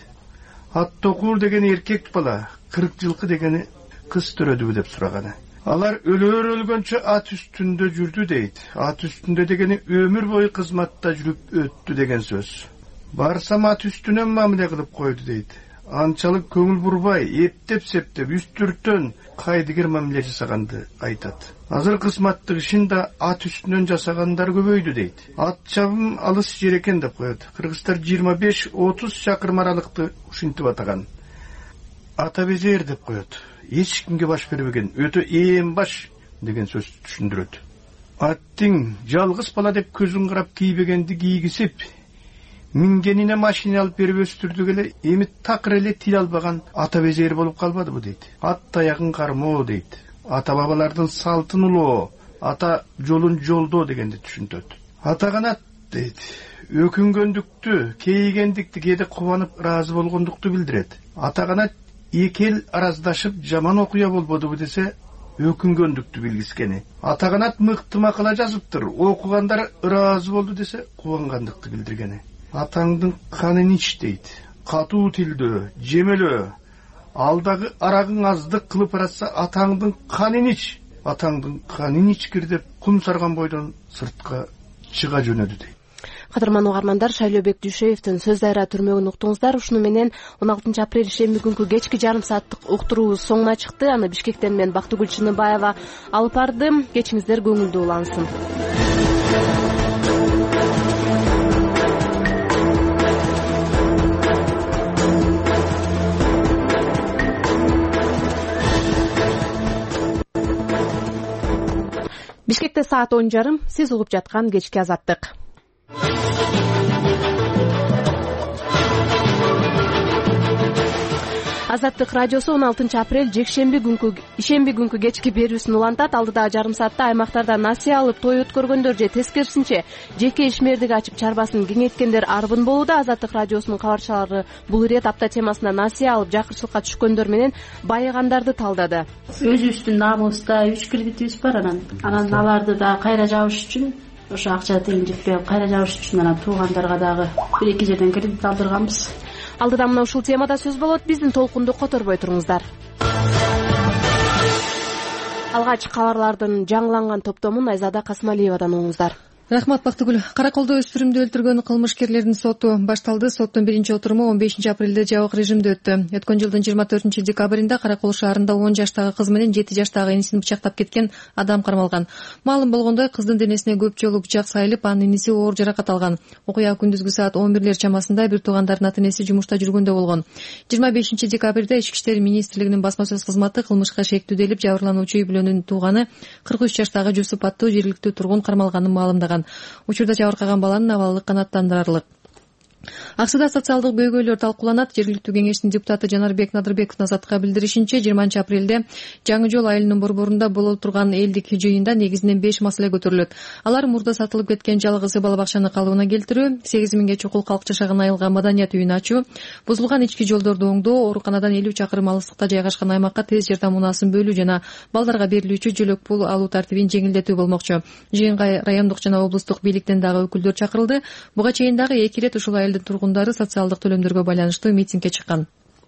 Ат токуур дегени эркек бала, кырк жылкы дегени кыз төрөдүбү деп сураганы. Алар өлөр өлгөнчө ат үстүндө жүрдү дейт. Ат үстүндө дегени өмүр бою кызматта жүрүп өттү деген сөз. Барсам ат үстүнөн мамиле кылып койду дейт. Анчалык көңүл бурбай, эптеп-септеп, үстүртөн кайдыгер мамиле жасаганды айтат. Азыр кызматтык ишин да ат үстүнөн жасагандар көбөйдү дейт. Ат чабым алыс жер экен деп коет. Кыргыздар жыйырма беш отуз чакырым аралыкты ушинтип атаган. Ата безер деп коет. Эч кимге баш бербеген, өтө ээн баш деген сөз түшүндүрөт. Аттың жалгыз бала деп көзүн карап кийбегенди кийгизип, мингенине машина алып берип өстүрдүк эле, эми такыр эле тил албаган ата безер болуп калбадыбы дейт. Ат таягын кармоо дейт. Ата бабалардын салтын улоо, ата жолун жолдоо дегенди түшүнтөт. Ата канат дейт. Өкүнгөндүктү, кейигендикти, кээде кубанып ыраазы болгондукту билдирет. Ата канат эки эл араздашып жаман окуя болбодубу десе, өкүнгөндүктү билгискени. Ата канат мыкты макала жазыптыр, окугандар ыраазы болду десе, кубангандыкты билдиргени. атаңдын канын ич дейт. Катуу тилдөө, жемелөө. Алдагы арагың аздык кылып баратса, атаңдын канын ич. Атаңдын канын ичкир деп кум сарган бойдон сыртка чыга жөнөдү дейт. Кадырман угармандар, Шайлообек Дүйшеевдин сөз дайра түрмөгүн уктуңуздар. Ушуну менен он алтынчы апрель шемби күнкү кечки жарым сааттык уктуруубуз соңуна чыкты. Аны Бишкектен мен Бактыгүл Чыныбаева алып барды. Кечиңиздер көңүлдүү улансын. Бишкекте саат он жарым. Сиз угуп жаткан кечки азаттык. Азаттык радиосу он алтынчы апрель жекшемби күнкү ишемби күнкү кечки берүүсүн улантат. Алдыдагы жарым саатта аймактарда насыя алып той өткөргөндөр же тескерисинче жеке ишмердик ачып чарбасын кеңейткендер арбын болууда. Азаттык радиосунун кабарчылары бул ирет апта темасына насыя алып жакырчылыкка түшкөндөр менен байыгандарды талдады. Өзүбүздүн намыбызда үч кредитибиз бар, анан анан аларды да кайра жабыш үчүн ошо акча тыйын жетпей кайра жабыш үчүн анан туугандарга дагы бир эки жерден кредит алдырганбыз. Алдыда мына ушул темада сөз болот. Биздин толкунду которбой туруңуздар. Алгач кабарлардын жаңыланган топтомун Айзада Касмалиевадан угуңуздар. Рахмат, Бактыгүл. Караколдо өспүрүмдү өлтүргөн кылмышкерлердин соту башталды. Соттун биринчи отуруму он бешинчи апрелде жабык режимде өттү. Өткөн жылдын жыйырма төртүнчү декабрында Каракол шаарында он жаштагы кыз менен жети жаштагы инисин бычактап кеткен адам кармалган. Маалым болгондой, кыздын денесине көп жолу бычак сайылып, анын иниси оор жаракат алган. Окуя күндүзгү саат он бирлер чамасында бир туугандарынын ата-энеси жумушта жүргөндө болгон. жыйырма бешинчи декабрда Ички иштер министрлигинин басма сөз кызматы кылмышка шектүү делип жабырлануучу үй бүлөнүн тууганы кырк үч жаштагы Жусуп аттуу жергиликтүү тургун кармалганын маалымдаган. Учурда жабыркаган баланын абалы канааттандырарлык. Аксыда социалдык көйгөйлөр талкууланат. Жергиликтүү кеңештин депутаты Жанарбек Надырбеков Азатка билдиришинче, жыйырманчы апрелде Жаңы жол айылынын борборунда болуп турган элдик жыйында негизинен беш маселе көтөрүлөт. Алар мурда сатылып кеткен жалгыз бала бакчаны калыбына келтирүү, сегиз миңге чукул калк жашаган айылга маданият үйүн ачуу, бузулган ички жолдорду оңдоо, ооруканадан элүү чакырым алыстыкта жайгашкан аймакка тез жардам унаасын бөлүү жана балдарга берилүүчү жөлөк пул алуу тартибин жеңилдетүү болмокчу. Жыйынга райондук жана облустук бийликтен дагы өкүлдөр чакырылды. Буга чейин дагы эки ирет ушул айылдын тургундары социалдык төлөмдөргө байланыштуу митингге чыккан.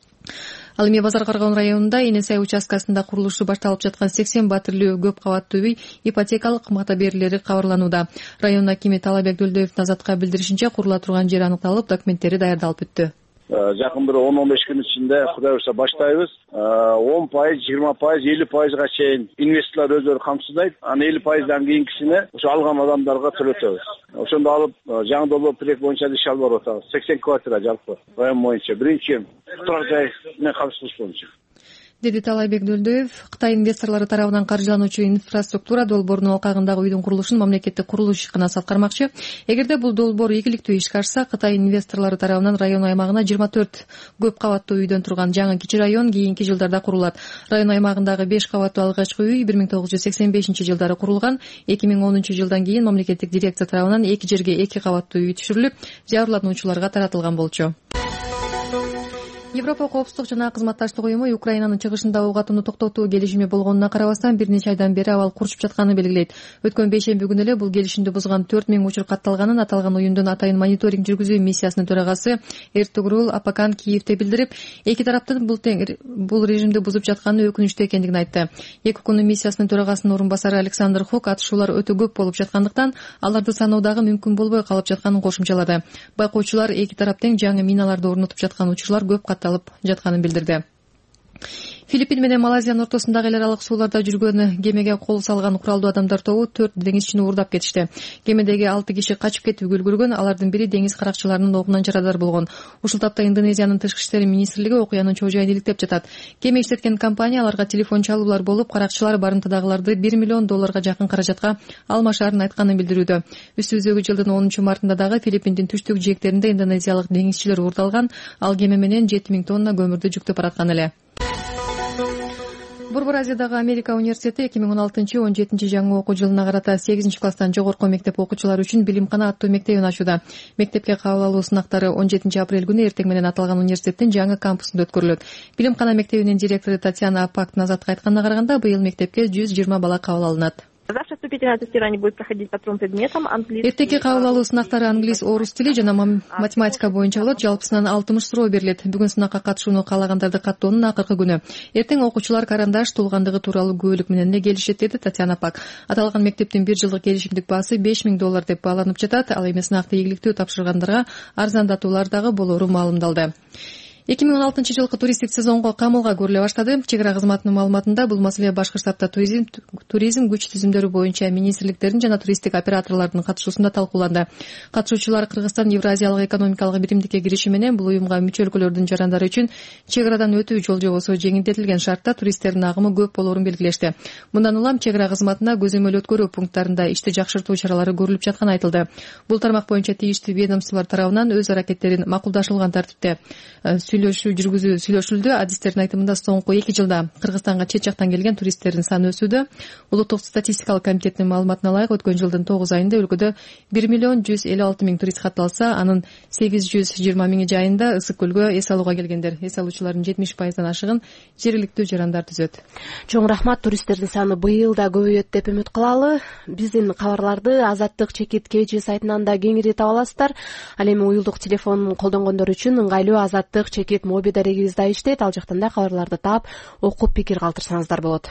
Ал эми Базар Карган районунда Энесай участкасында курулушу башталып жаткан сексен батирлүү көп кабаттуу үй ипотекалык кыматта берилери кабарланууда. Район акими Талабек Дөлдөевдин Азатка билдиришинче, курула турган жер аныкталып, документтери даярдалып бүттү. Жакын бир он он беш күн ичинде Кудай буюрса баштайбыз. он пайыз, жыйырма пайыз, элүү пайызга чейин инвесторлор өздөрү камсыздайт. Анан элүү пайыздан кийинкисине ошо алган адамдарга төлөтөбүз. Ошондо алып жаңы долбоор проект боюнча иш алып барып атабыз. сексен квартира жалпы район боюнча. Биринчи турак жай менен камсыздык боюнча. Деди Талайбек Дөлдөев. Кытай инвесторлору тарабынан каржылануучу инфраструктура долбоорунун алкагындагы үйдүн курулушун мамлекеттик курулуш ишканасы аткармакчы. Эгерде бул долбоор ийгиликтүү ишке ашса, Кытай инвесторлору тарабынан район аймагына жыйырма төрт көп кабаттуу үйдөн турган жаңы кичи район кийинки жылдарда курулат. Район аймагындагы беш кабаттуу алгачкы үй бир миң тогуз жүз сексен бешинчи жылдары курулган. эки миң онунчу жылдан кийин мамлекеттик дирекция тарабынан эки жерге эки кабаттуу үй түшүрүлүп, жабырлануучуларга таратылган болчу. Европа коопсуздук жана кызматташтык уюму Украинанын чыгышында ок атууну токтотуу келишими болгонуна карабастан бир нече айдан бери абал курчуп жатканын белгилейт. Өткөн бейшемби күнү эле бул келишимди бузган төрт миң учур катталганын аталган уюмдун атайын мониторинг жүргүзүү миссиясынын төрагасы Эртугрул Апакан Киевте билдирип, эки тараптын бул бул режимди бузуп жатканы өкүнүчтүү экендигин айтты. Эки күнү миссиясынын төрагасынын орун басары Александр Хук атышуулар өтө көп болуп жаткандыктан аларды саноо дагы мүмкүн болбой калып жатканын кошумчалады. Байкоочулар эки тарап тең жаңы миналарды орнотуп жаткан учурлар көп катталып жатканын билдирди. Филиппин менен Малайзиянын ортосундагы эл аралык сууларда жүргөн кемеге кол салган куралдуу адамдар тобу төрт деңизчини уурдап кетишти. Кемедеги алты киши качып кетүүгө үлгүргөн, алардын бири деңиз каракчыларынын обунан жарадар болгон. Ушул тапта Индонезиянын тышкы иштер министрлиги окуянын чоо жайын иликтеп жатат. Кеме иштеткен компания аларга телефон чалуулар болуп, каракчылар барымтадагыларды бир миллион долларга жакын каражатка алмашаарын айтканын билдирүүдө. Үстүбүздөгү жылдын онунчу мартында дагы Филиппиндин түштүк жээктеринде индонезиялык деңизчилер уурдалган, ал кеме менен жети миң тонна көмүрдү жүктөп бараткан эле. Борбор Азиядагы Америка университети эки миң он алтынчы он жетинчи жаңы окуу жылына карата сегизинчи класстан жогорку мектеп окуучулары үчүн Билимкана аттуу мектебин ачууда. Мектепке кабыл алуу сынактары он жетинчи апрель күнү эртең менен аталган университеттин жаңы кампусунда өткөрүлөт. Билимкана мектебинин директору Татьяна Апактын Азатка айтканына караганда, быйыл мектепке жүз жыйырма бала кабыл алынат. вступительное тестирование будет проходить по трем предметам: английский. Эртеки кабыл алуу сынактары англис, орус тили жана математика боюнча болот. Жалпысынан алтымыш суроо берилет. Бүгүн сынакка катышууну каалагандарды каттоонун акыркы күнү. Эртең окуучулар карандаш туулгандыгы тууралуу күбөлүк менен эле келишет, деди Татьяна Пак. Аталган мектептин бир жылдык келишимдик баасы беш миң доллар деп бааланып жатат. Ал эми сынакты ийгиликтүү тапшыргандарга арзандатуулар дагы болору маалымдалды. эки миң он алтынчы жылкы туристтик сезонго камылга көрүлө баштады. Чек ара кызматынын маалыматында бул маселе Башкыртстанда туризм туризм күч түзүмдөрү боюнча министрликтердин жана туристтик операторлордун катышуусунда талкууланды. Катышуучулар Кыргызстан Евразиялык экономикалык биримдикке кириши менен бул уюмга мүчө өлкөлөрдүн жарандары үчүн чек арадан өтүү жол жобосу жеңилдетилген шартта туристтердин агымы көп болоорун белгилешти. Мындан улам чек ара кызматында көзөмөл өткөрүү пункттарында ишти жакшыртуу чаралары көрүлүп жатканы айтылды. Бул тармак боюнча тийиштүү ведомстволор тарабынан өз аракеттерин макулдашылган тартипте сүйлөшүү жүргүзүү сүйлөшүлдү. Адистердин айтымында соңку эки жылда Кыргызстанга чет жактан келген туристтердин саны өсүүдө. Улуттук статистикалык комитеттин маалыматына ылайык өткөн жылдын тогуз айында өлкөдө бир миллион жүз элүү алты миң турист катталса, анын сегиз жүз жыйырма миңи жайында ысык көлгө эс алууга келгендер. Эс алуучулардын жетимиш пайыздан ашыгын жергиликтүү жарандар түзөт. Чоң рахмат. Туристтердин саны быйыл да көбөйөт деп үмүт кылалы. Биздин кабарларды Азаттык чекит кеч сайтынан да кеңири таба аласыздар. Ал эми уюлдук телефон колдонгондор үчүн ыңгайлуу Азаттык чекит моби дарегибиз да иштейт. Ал жактан да кабарларды таап, окуп пикир калтырсаңыздар болот.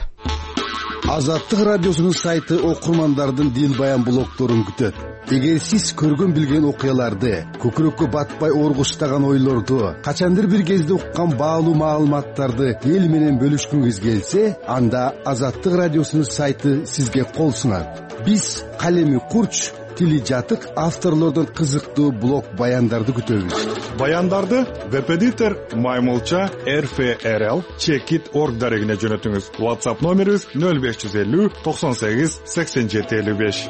Азаттык радиосунун сайты окурмандардын дил баян блогторун күтөт. Эгер сиз көргөн билген окуяларды, көкүрөккө батпай оргуштаган ойлорду, качандыр бир кезде уккан баалуу маалыматтарды эл менен бөлүшкүңүз келсе, анда Азаттык радиосунун сайты сизге кол сунат. Биз калеми курч, тили жатык авторлордон кызыктуу блог баяндарды күтөбүз. Баяндарды веб-эдитор Маймулча эр эф эр эл чекит точка орг дарегине жөнөтүңүз. WhatsApp номерибиз нөл беш жүз элүү токсон сегиз сексен жети элүү беш.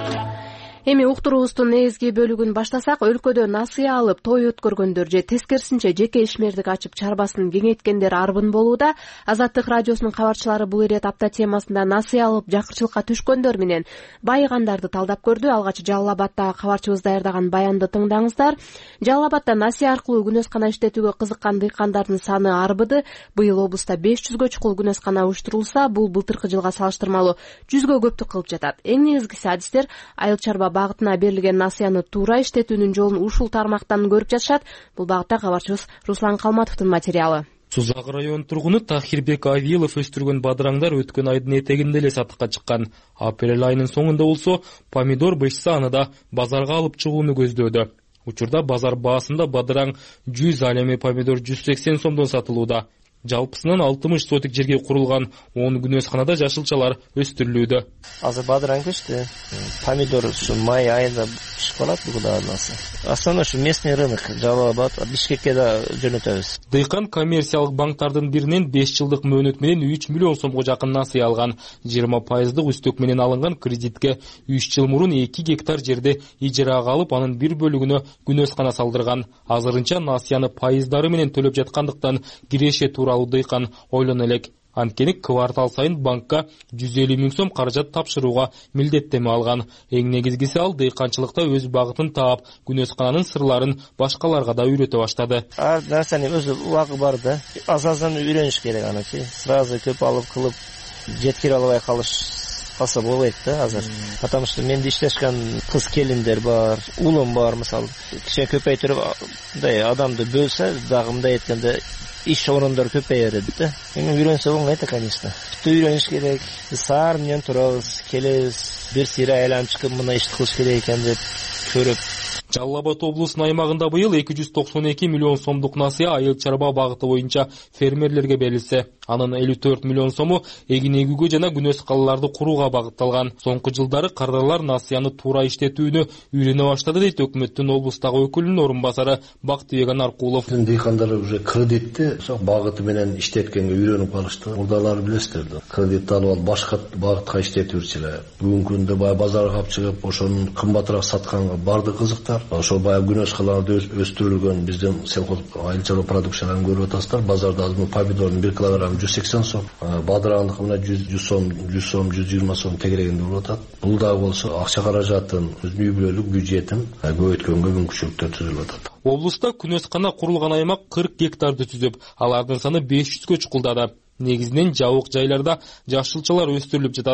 Эми уктуруубуздун негизги бөлүгүн баштасак, өлкөдө насыя алып той өткөргөндөр же тескерисинче жеке ишмердик ачып чарбасын кеңейткендер арбын болууда. Азаттык радиосунун кабарчылары бул ирет апта темасында насыя алып жакырчылыкка түшкөндөр менен байыгандарды талдап көрдү. Алгач Жалал Абадтагы кабарчыбыз даярдаган баянды тыңдаңыздар. Жалал Абадта насыя аркылуу күнөскана иштетүүгө кызыккан дыйкандардын саны арбыды. Быйыл облуста беш жүзгө чукул күнөскана уюштурулса, бул былтыркы жылга салыштырмалуу жүзгө көптүк кылып жатат. Эң негизгиси адистер айыл чарба багытына берилген насыяны туура иштетүүнүн жолун ушул тармактан көрүп жатышат. Бул багытта кабарчыбыз Руслан Калматовдун материалы. Сузак районунун тургуну Тахирбек Авилов өстүргөн бадыраңдар өткөн айдын этегинде эле сатыкка чыккан. Апрель айынын соңунда болсо помидор бышса аны да базарга алып чыгууну көздөөдө. Учурда базар баасында бадыраң жүз, ал эми помидор жүз сексен сомдон сатылууда. Жалпысынан алтымыш сотик жерге курулган он күнөсканада жашылчалар өстүрүлүүдө. Азыр бадыраң көчтү. Помидор ушу май айында пишип калат бугудай арнасы. Основной ушу местный рынок, Жалал Абад, Бишкекке да жөнөтөбүз. Дыйкан коммерциялык банктардын биринен беш жылдык мөөнөт менен үч миллион сомго жакын насыя алган. жыйырма пайыздык үстөк менен алынган кредитке үч жыл мурун эки гектар жерди ижарага алып, анын бир бөлүгүнө күнөскана салдырган. Азырынча насыяны пайыздары менен төлөп жаткандыктан киреше тууралуу дыйкан ойлоно элек. Анткени квартал сайын банкка жүз элүү миң сом каражат тапшырууга милдеттеме алган. Эң негизгиси ал дыйканчылыкта өз багытын таап, күнөскананын сырларын башкаларга да үйрөтө баштады. Ар нерсенин өз убагы бар да. Аз-аздан үйрөнүш керек анычы. Сразу көп алып кылып жеткире албай калыш калса болбойт да азыр. Потому что менде иштешкен кыз келиндер бар, улум бар, мисалы. Кичине көпөйтүрүп, мындай адамды бөлсө, дагы мындай айтканда иш орундор көпөйөр эди да. Эми үйрөнсө оңой да, конечно. Бүттү үйрөнүш керек. Биз саар менен турабыз, келебиз, бир сыйра айланып чыгып мына ишти кылыш керек экен деп көрүп. Жалал Абад облусунун аймагында быйыл эки жүз токсон эки миллион сомдук насыя айыл чарба багыты боюнча фермерлерге берилсе, анын элүү төрт миллион сому эгин эгүүгө жана күнөскаларды курууга багытталган. Соңку жылдары кардарлар насыяны туура иштетүүнү үйрөнө баштады дейт өкмөттүн облустагы өкүлүнүн орун басары Бактыбек Анаркулов. Дыйкандар уже кредитти багыты менен иштеткенге үйрөнүп калышты. Мурдалары билесиздер да. Кредит алып алып башка багытка иштетип жүрчүлөр. Бүгүнкү күндө бай базарга алып чыгып, ошонун кымбатыраак сатканга барды кызыктар. Ошол баягы күнөскаларды өстүрүлгөн биздин селхоз айыл чарба продукцияларын көрүп атасыздар. Базарда азыр помидордун бир килограммы жүз сексен сом, бадыраңдыкы мына жүз сом, жүз сом, жүз жыйырма сом тегерегинде болуп атат. Бул дагы болсо акча каражатын, үй бүлөлүк бюджетин көбөйткөнгө мүмкүнчүлүктөр түзүлүп атат. Облуста күнөскана курулган аймак кырк гектарды түзүп, алардын саны беш жүзгө чукулдады. Негизинен жабык жайларда жашылчалар өстүрүлүп жатат.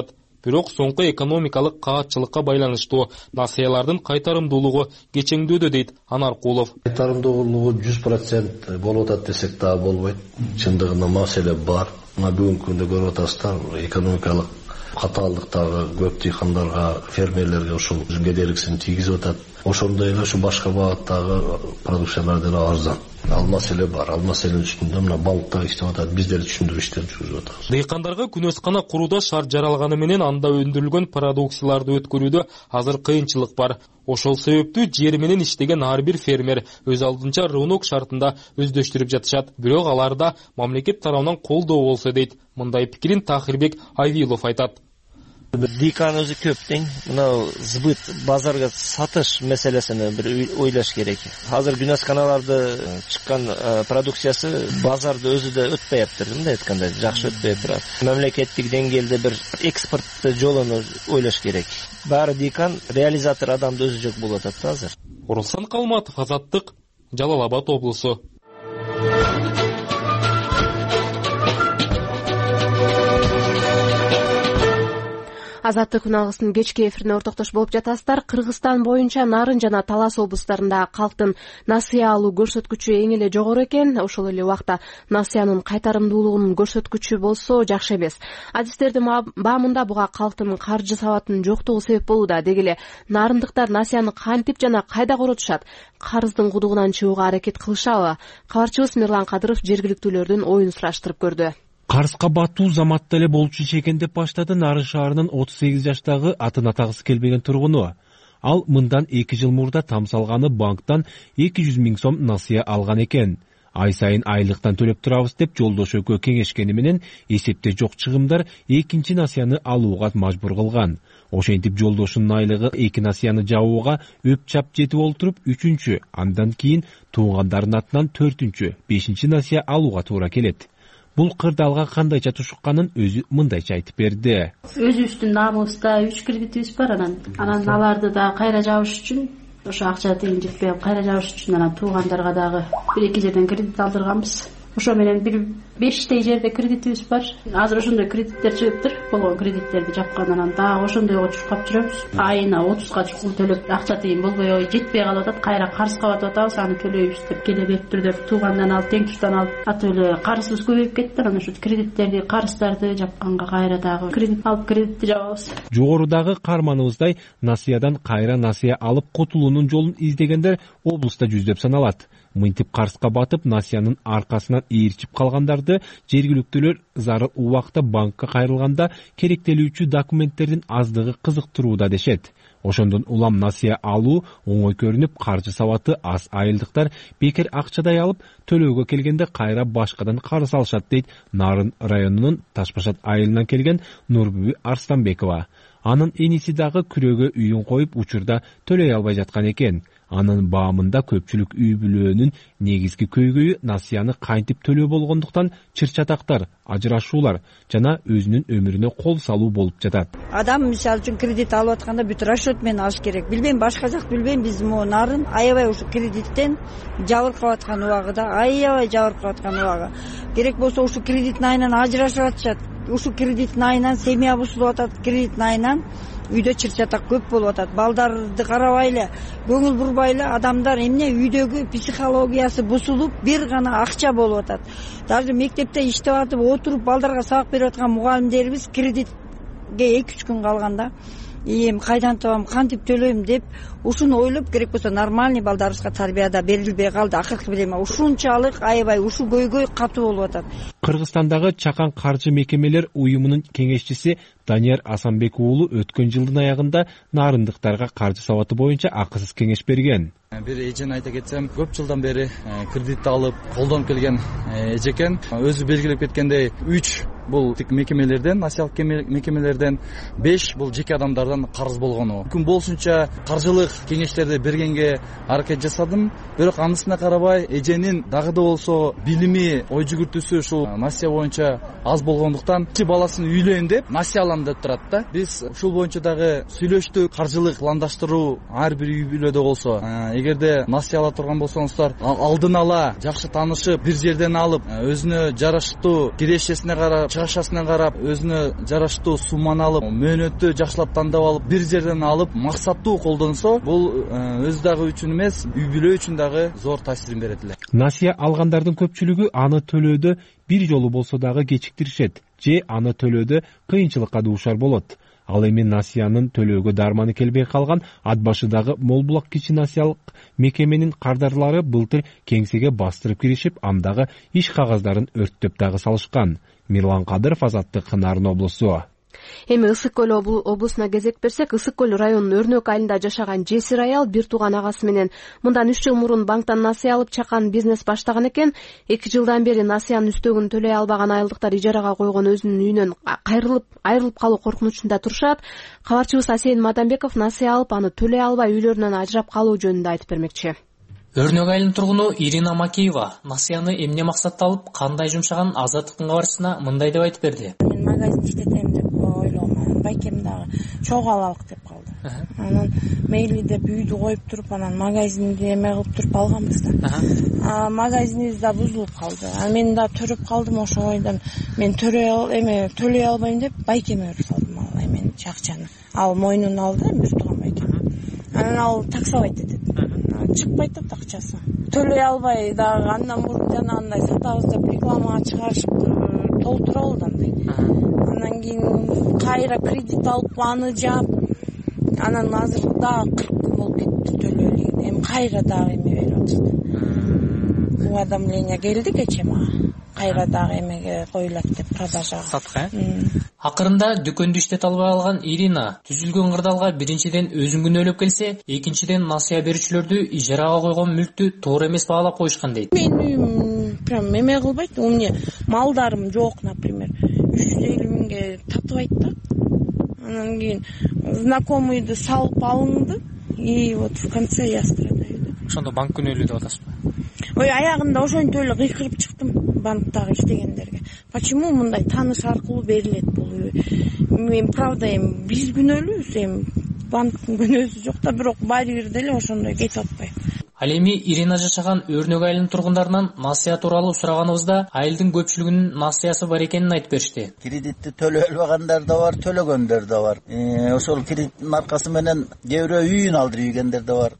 бирок соңку экономикалык каатчылыкка байланыштуу насыялардын кайтарымдуулугу кечеңдөөдө дейт Анаркулов. Кайтарымдуулугу жүз процент болуп атат десек дагы болбойт. Чындыгында маселе бар. Мына бүгүнкү күндө көрүп атасыздар, экономикалык катаалдыктагы көп дыйкандарга, фермерлерге ушул кедергисин тийгизип атат. Ошондой эле ушу башка багыттагы продукциялар деле арзан. Ал маселе бар. Ал маселенин үстүндө мына балыкта иштеп атат, биздер түшүндүрүү иштери жүргүзүп атабыз. Дыйкандарга күнөскана курууда шарт жаралганы менен анда өндүрүлгөн продукцияларды өткөрүүдө азыр кыйынчылык бар. Ошол себептүү жер менен иштеген ар бир фермер өз алдынча рынок шартында өздөштүрүп жатышат. Бирок аларда мамлекет тарабынан колдоо болсо дейт. Мындай пикирин Тахирбек Айвилов айтат. Дыйкан өзү көп тең. Мына сбыт, базарга сатыш маселесин бир ойлош керек. Азыр күнөсканаларды чыккан продукциясы базарды өзү да өтпөй аптыр, мындай айтканда, жакшы өтпөй аптыр. Мамлекеттик деңгээлде бир экспорт жолун ойлош керек. Баары дыйкан, реализатор адамды өзү жок болуп атат азыр. Руслан Калматов, Азаттык, Жалал Абад облусу. Азаттык күнагысынын кечки эфирине ортоктош болуп жатасыздар. Кыргызстан боюнча Нарын жана Талас облустарында калктын насыя алуу көрсөткүчү эң эле жогору экен. Ошол эле убакта насыянын кайтарымдуулугунун көрсөткүчү болсо жакшы эмес. Адистердин баамында буга калктын каржы сабатынын жоктугу себеп болууда. Деги эле нарындыктар насыяны кантип жана кайда коротушат? Карыздын кудугунан чыгууга аракет кылышабы? Кабарчыбыз Мирлан Кадыров жергиликтүүлөрдүн оюн сураштырып көрдү. Карызга батуу заматта эле болчу экен деп баштады Нарын шаарынын отуз сегиз жаштагы атын атагысы келбеген тургуну. Ал мындан эки жыл мурда тамсалганы банктан эки жүз миң сом насыя алган экен. Ай сайын айлыктан төлөп турабыз деп жолдош экөө кеңешкени менен эсепте жок чыгымдар экинчи насыяны алууга мажбур кылган. Ошентип жолдошунун айлыгы эки насыяны жабууга өп-чап жетип олтуруп үчүнчү, андан кийин туугандардын атынан төртүнчү, бешинчи насыя алууга туура келет. Бул кырдаалга кандайча тушукканын өзү мындайча айтып берди. Өзүбүздүн намыбызда үч кредитибиз бар, анан анан аларды да кайра жабыш үчүн ошо акча тыйын жетпей кайра жабыш үчүн анан туугандарга дагы бир эки жерден кредит алдырганбыз. Ошо менен бир бештей жерде кредитибиз бар. Азыр ошондой кредиттер чыгыптыр. Болгон кредиттерди жапкан анан дагы ошондойго чуркап жүрөбүз. Айына отузга чукул төлөп акча тыйын болбой жетпей калып атат. Кайра карызга батып атабыз, аны төлөйбүз деп келе берип түрдөр туугандан алып, тең туштан алып, атып эле карызыбыз көбөйүп кетти. Анан ошо кредиттерди, карыздарды жапканга кайра дагы кредит алып кредитти жабабыз. Жогорудагы карманыбыздай насыядан кайра насыя алып кутулуунун жолун издегендер облуста жүздөп саналат. Мынтип карызга батып насыянын аркасынан ээрчип калгандарды жергиликтүүлөр зарыл убакта банкка кайрылганда керектелүүчү документтердин аздыгы кызыктырууда дешет. Ошондон улам насыя алуу оңой көрүнүп, каржы сабаты аз айылдыктар бекер акчадай алып, төлөөгө келгенде кайра башкадан карыз алышат дейт Нарын районунун Ташбашат айылынан келген Нурбүбү Арсланбекова. Анын эниси дагы күрөөгө үйүн коюп учурда төлөй албай жаткан экен. Анын баамында көпчүлүк үй бүлөөнүн негизги көйгөйү насыяны кантип төлөө болгондуктан чыр-чатактар, ажырашуулар жана өзүнүн өмүрүнө кол салуу болуп жатат. Адам мисалы үчүн кредит алып атканда бүт расчет менен алыш керек. Билбейм, башка жак билбейм, биз могу Нарын аябай ушу кредиттен жабыркап аткан убагыда, аябай жабыркап аткан убагы. Керек болсо ушу кредиттин айынан ажырашып атышат. Ушу кредиттин айынан семья бузулуп атат, кредиттин айынан үйдө чыр-чатак көп болуп атат. Балдарды карабайлы, көңүл бурбайлы адамдар эмне үйдөгү психологиясы бузулуп, бир гана акча болуп атат. Даже мектепте иштеп атып, отуруп балдарга сабак берип аткан мугалимдерибиз кредитке эки үч күн калганда эми кайдан табам, кантип төлөйм деп ушуну ойлоп, керек болсо нормальный балдарыбызга тарбияда берилбей калды. Акыркы билем, ушунчалык аябай ушу көйгөй катуу болуп атат. Кыргызстандагы Чакан каржы мекемелер уюмунун кеңешчиси Данияр Асанбек уулу өткөн жылдын аягында нарындыктарга каржы сабаты боюнча акысыз кеңеш берген. Бир эжени айта кетсем, көп жылдан бери кредит алып колдонуп келген эже экен. Өзү белгилеп кеткендей, үч бул тик мекемелерден, насыялык мекемелерден, беш бул жеке адамдардан карыз болгону. Күн болсунча каржылык кеңештерди бергенге аракет жасадым, бирок анысына карабай эженин дагы да болсо билими, ой жүгүртүүсү ушул насыя боюнча аз болгондуктан баласын үйлөн деп насыя алам деп турат да. Биз ушул боюнча дагы сүйлөштүк, каржылык пландаштыруу ар бир үй бүлөдө болсо, эгерде насыя ала турган болсоңуздар, алдын ала жакшы таанышып, бир жерден алып, өзүнө жараштуу кирешесине карап чыгашасынан карап өзүнө жараштуу сумманы алып, мөөнөттү жакшылап тандап алып, бир жерден алып, максаттуу колдонсо, бул өз дагы үчүн эмес, үй бүлө үчүн дагы зор таасирин берет эле. Насыя алгандардын көпчүлүгү аны төлөөдө бир жолу болсо дагы кечиктиришет же аны төлөөдө кыйынчылыкка дуушар болот. Ал эми насыянын төлөөгө дарманы келбей калган ат башыдагы Молбулак кичи насыялык мекеменин кардарлары былтыр кеңсеге бастырып киришип, андагы иш кагаздарын өрттөп дагы салышкан. Мирлан Кадыров, Азаттык, Нарын облусу. Эми Ысык көл облусуна кезек берсек, Ысык көл районунун Өрнөк айылында жашаган Жесир аял бир тууган агасы менен мындан үч жыл мурун банктан насыя алып чакан бизнес баштаган экен. эки жылдан бери насыянын үстөгүн төлөй албаган айылдыктар ижарага койгон өзүнүн үйүнөн кайрылып айрылып калуу коркунучунда турушат. Кабарчыбыз Асен Мадамбеков насыя алып, аны төлөй албай үйлөрүнөн ажырап калуу жөнүндө айтып бермекчи. Өрнөк айылынын тургуну Ирина Макеева насыяны эмне максатта алып, кандай жумшаганын Азаттыктын кабарчысына мындай деп айтып берди. Мен магазин иштетем деп ойлогом, байкем дагы чогуу алалык деп калды. Анан мейли деп үйдү коюп туруп, анан магазинди эме кылып туруп алганбыз да. Магазинибиз да бузулуп калды. Анан мен да төрөп калдым ошо ойдон. Мен төрөй эме төлөй албайм деп байкеме берип салдым ал эмен акчаны. Ал мойнуна алды, бир тууган байкем. Анан ал таксабайт этет. Чыкпайт да акчасы. Төлөй албай дагы андан мурун жанагындай сатабыз деп рекламага чыгарышып толтура алды андай. Анан кийин кайра кредит алып аны жаап, анан азыр дагы кырк күн болуп кетти төлөөлүгүнө. Эми кайра дагы эме берип атышты. Уведомление келди кече мага. Кайра дагы эмеге коюлат деп продажага. Сатка. Акырында дүкөндү иштете албай калган Ирина түзүлгөн кырдаалга биринчиден өзүн күнөөлөп келсе, экинчиден насыя берүүчүлөрдү ижарага койгон мүлктү туура эмес баалап коюшкан дейт. Мен үйүм прям эме кылбайт, у эмне малдарым жок, например, үч жүз элүү миңге татыбайт да. Анан кийин знакомыйды салып алынды, и вот в конце я страдаю. Ошондо банк күнөөлүү деп атасызбы? Ой, аягында ошентип эле кыйкырып чыктым банктагы иштегендерге. Почему мындай тааныш аркылуу берилет бул? Мен правда эми биз күнөөлүүбүз, эми банктын күнөөсү жок да, бирок баары бир деле ошондой кетип атпайбы. Ал эми Ирина жашаган Өрнөк айылынын тургундарынан насыя тууралуу сураганыбызда айылдын көпчүлүгүнүн насыясы бар экенин айтып беришти. Кредитти төлөй албагандар да бар, төлөгөндөр да бар. Ошол кредиттин аркасы менен кээ бирөө үйүн алдыргендер да бар.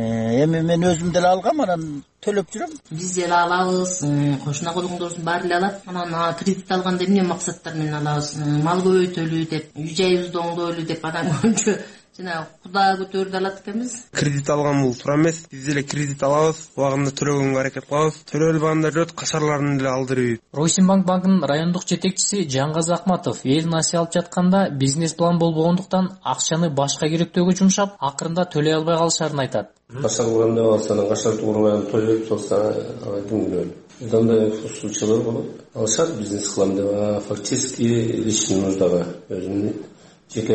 Эми мен өзүм деле алгам, анан төлөп жүрөм. Биз деле алабыз, кошуна колуңдордун баары эле алат. Анан кредит алганда эмне максаттар менен алабыз? Мал көбөйтөлүү деп, үй жайыбызды оңдоолуу деп адам көбүнчө жана Куда көтөрдү алат экенбиз. Кредит алган бул туура эмес. Биз деле кредит алабыз, убагында төлөгөнгө аракет кылабыз. Төлөй албагандар жок, кашарларын деле алдырбайбыз. Ройсинбанк банкынын райондук жетекчиси Жангазы Акматов эл насыя алып жатканда бизнес план болбогондуктан акчаны башка керектөөгө жумшап, акырында төлөй албай калышарын айтат. Кашар кылганда болсо, кашар турган төлөп салса, айтым күнөөлүү. Андай случайлар болот. Алышат бизнес кылам деп, фактически личный нуждага өзүнүн жеке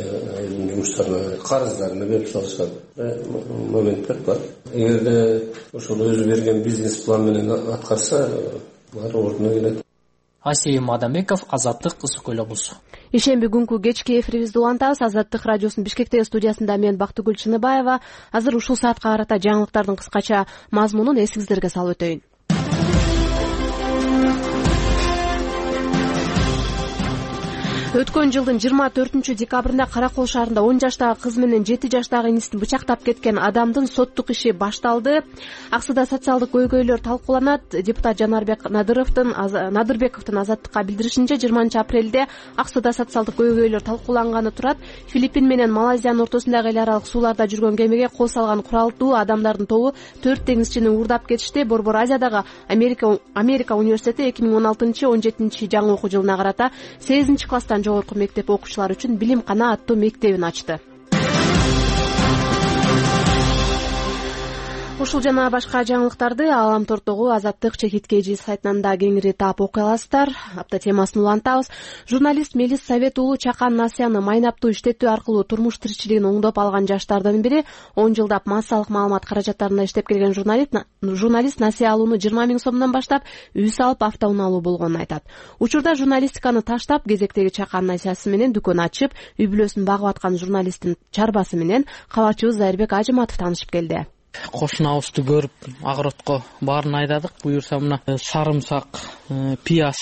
жумуштарына, карыздарына берип салышат. Моменттер бар. Эгерде ошол өзү берген бизнес план менен аткарса, баары ордуна келет. Асен Мадамбеков, Азаттык, Ысык көл облусу. Ишемби күнкү кечки эфирибизди улантабыз. Азаттык радиосунун Бишкектеги студиясында мен Бактыгүл Чыныбаева. Азыр ушул саатка карата жаңылыктардын кыскача мазмунун эсиңиздерге салып өтөйүн. Өткөн жылдын жыйырма төртүнчү декабрында Каракол шаарында он жаштагы кыз менен жети жаштагы инисин бычактап кеткен адамдын соттук иши башталды. Аксыда социалдык көйгөйлөр талкууланат. Депутат Жанарбек Надыровдун Надырбековдун Азаттыкка билдиришинче, жыйырманчы апрелде Аксыда социалдык көйгөйлөр талкууланганы турат. Филиппин менен Малайзиянын ортосундагы эл аралык сууларда жүргөн кемеге кол салган куралдуу адамдардын тобу төрт деңизчини уурдап кетишти. Борбор Азиядагы Америка Америка университети эки миң он алтынчы он жетинчи жаңы окуу жылына карата сегизинчи класстан жогорку мектеп окуучулары үчүн Билимкана аттуу мектебин ачты. Ушул жана башка жаңылыктарды Аламтордогу Азаттык Чекит Кежи сайтынан да кеңири таап окуй аласыздар. Апта темасын улантабыз. Журналист Мелис Совет уулу чакан насыяны майнаптуу иштетүү аркылуу турмуш тиричилигин оңдоп алган жаштардын бири. он жылдап массалык маалымат каражаттарында иштеп келген журналист журналист насыя алууну жыйырма миң сомдон баштап үй салып автоунаалуу болгонун айтат. Учурда журналистиканы таштап, кезектеги чакан насыясы менен дүкөн ачып, үй бүлөсүн багып аткан журналисттин чарбасы менен кабарчыбыз Зайырбек Ажыматов таанышып келди. Кошунабызды көрүп, агыротко баарын айдадык. Буюрса мына сарымсак, пияз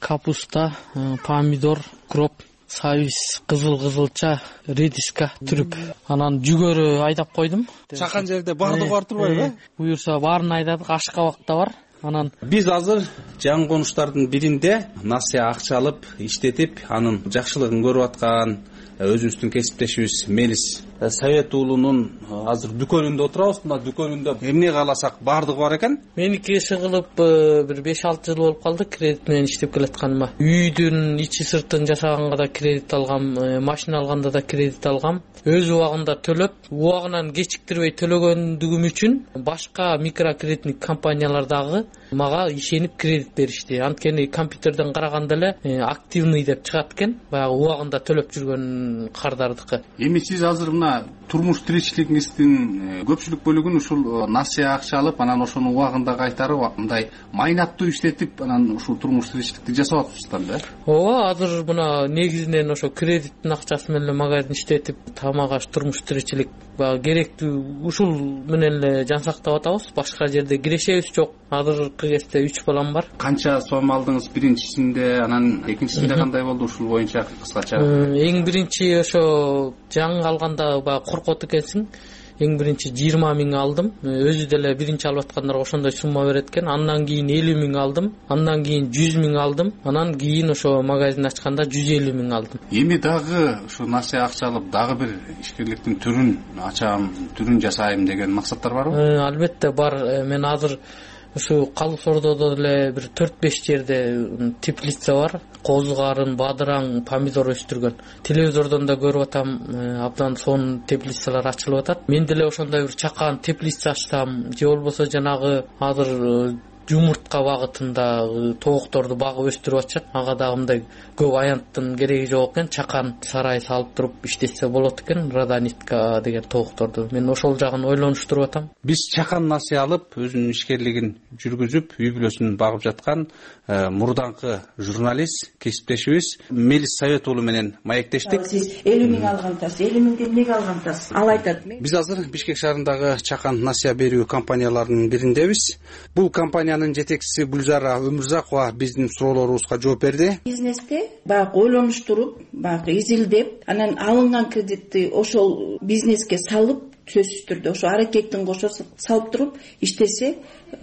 капуста, помидор, укроп, сабиз, кызыл кызылча, редиска түрүп, анан жүгөрү айдап койдум. Чакан жерде баардыгы бар турбайбы? Буюрса баарын айдадык, Ашкабак да бар. Анан биз азыр жаңы конуштардын биринде насыя акча алып иштетип, анын жакшылыгын көрүп аткан өзүбүздүн кесиптешибиз Мелис Совет уулунун азыр дүкөнүндө отурабыз. Мына дүкөнүндө эмне кааласак баардыгы бар экен. Меники иши кылып бир беш алты жыл болуп калды кредит менен иштеп келатканыма. Үйдүн ичи сыртын жасаганга да кредит алгам, машина алганда да кредит алгам. Өз убагында төлөп, убагынан кечиктирбей төлөгөндүгүм үчүн башка микрокредитник компаниялар дагы мага ишенип кредит беришти. Анткени компьютерден караганда эле активный деп чыгат экен, баягы убагында төлөп жүргөн кардардыкы. Эми сиз азыр мына турмуш тиричилигиңиздин көпчүлүк бөлүгүн ушул насыя акча алып, анан ошону убагында кайтарып, мындай майнаттуу иштетип, анан ушул турмуш тиричиликти жасап атпсыздар да? Ооба, азыр мына негизинен ошо кредиттин акчасы менен магазин иштетип, тамак аш, турмуш тиричилик баягы керектүү ушул менен эле жан сактап атабыз. Башка жерде кирешебиз жок. Азыркы кезде үч балам бар. Канча сом алдыңыз биринчисинде, анан экинчисинде кандай болду? Ушул боюнча кыскача. Эң биринчи ошо жаңы алганда баягы коркот экенсиң. Эң биринчи жыйырма миң алдым. Өзү деле биринчи алып аткандарга ошондой сумма берет экен. Андан кийин элүү миң алдым. Андан кийин жүз миң алдым. Анан кийин ошо магазин ачканда жүз элүү миң алдым. Эми дагы ошо насыя акча алып дагы бир ишкерликтин түрүн ачам, түрүн жасайм деген максаттар барбы? Албетте бар. Мен азыр ушу Калыс Ордодо деле бир төрт беш жерде теплица бар. Козу карын, бадыраң, помидор өстүргөн. Телевизордон да көрүп атам, абдан сонун теплицалар ачылып атат. Мен деле ошондой бир чакан теплица ачсам, же болбосо жанагы азыр жумуртка багытында тоокторду багып өстүрүп атышат. Ага дагы мындай көп аянттын кереги жок экен. Чакан сарай салып туруп иштетсе болот экен, родонитка деген тоокторду. Мен ошол жагын ойлонуштуруп атам. Биз чакан насыя алып, өзүнүн ишкерлигин жүргүзүп, үй бүлөсүн багып жаткан мурдаңкы журналист, кесиптешибиз Мелис Совет уулу менен маектештик. Сиз элүү миң алгансыз, элүү миңди эмнеге алгансыз? Ал айтат. Биз азыр Бишкек шаарындагы чакан насыя берүү компанияларынын бириндебиз. Бул компаниянын жетекчиси Гүлзара Өмүрзакова биздин суроолорубузга жооп берди. Бизнесте баягы ойлонуштуруп, баягы изилдеп, анан алынган кредитти ошол бизнеске салып, сөзсүз түрдө ошо аракеттин кошо салып туруп иштесе,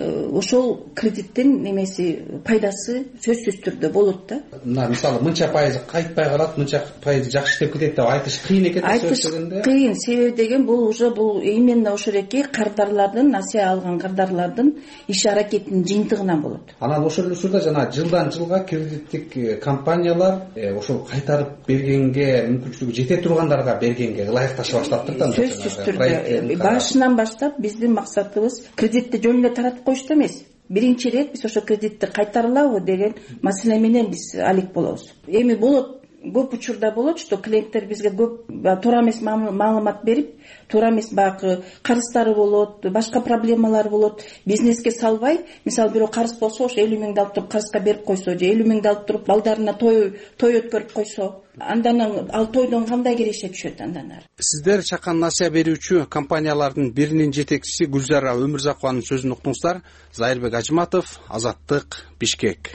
ошол кредиттин немеси пайдасы сөзсүз түрдө болот да. Мына мисалы мынча пайызы кайтпай калат, мынча пайызы жакшы иштеп кетет деп айтыш кыйын экен да. Айтыш кыйын, себеби деген бул уже бул именно ошол эки кардарлардын, насыя алган кардарлардын иш аракетинин жыйынтыгынан болот. Анан ошол эле учурда жана жылдан жылга кредиттик компаниялар ошол кайтарып бергенге мүмкүнчүлүгү жете тургандарга бергенге ылайыкташа баштаптыр да. Сөзсүз түрдө башынан баштап биздин максатыбыз кредитти жөн эле таратып коюшту эмес. Биринчи рет биз ошо кредитти кайтарылабы деген маселе менен биз алек болобуз. Эми болот, көп учурда болот, что клиенттер бизге көп туура эмес маалымат берип, туура эмес баягы карыздары болот, башка проблемалар болот. Бизнеске салбай, мисалы бирөө карыз болсо, ошо элүү миңди алып туруп карызга берип койсо, же элүү миңди алып туруп балдарына той той өткөрүп койсо, андан ал тойдон кандай киреше түшөт андан ары. Сиздер чакан насыя берүүчү компаниялардын биринин жетекчиси Гүлзара Өмүрзакованын сөзүн уктуңуздар. Зайырбек Ажыматов, Азаттык, Бишкек.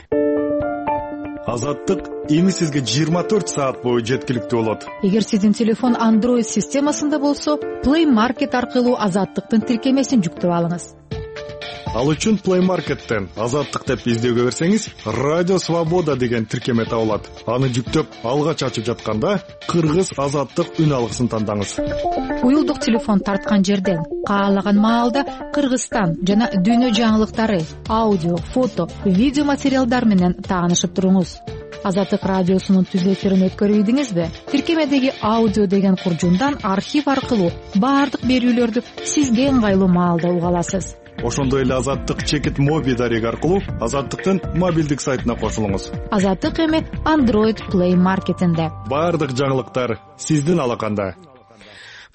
Азаттык эми сизге жыйырма төрт саат бою жеткиликтүү болот. Эгер сиздин телефон Android системасында болсо, Play Market аркылуу Азаттыктын тиркемесин жүктөп алыңыз. Ал үчүн Play Market'тен Азаттык деп издөөгө берсеңиз, Радио Свобода деген тиркеме табылат. Аны жүктөп, алгач ачып жатканда Кыргыз Азаттык үн алгысын тандаңыз. Уюлдук телефон тарткан жерден каалаган маалда Кыргызстан жана дүйнө жаңылыктары, аудио, фото, видео материалдар менен таанышып туруңуз. Азаттык радиосунун түз эфирин өткөрүп ийдиңизби? Тиркемедеги аудио деген куржундан архив аркылуу баардык берүүлөрдү сизге ыңгайлуу маалда уга аласыз. Ошондой эле Азаттык Чекит Моби дареги аркылуу Азаттыктын мобилдик сайтына кошулуңуз. Азаттык эми Android Play Market'инде. Баардык жаңылыктар сиздин алаканда.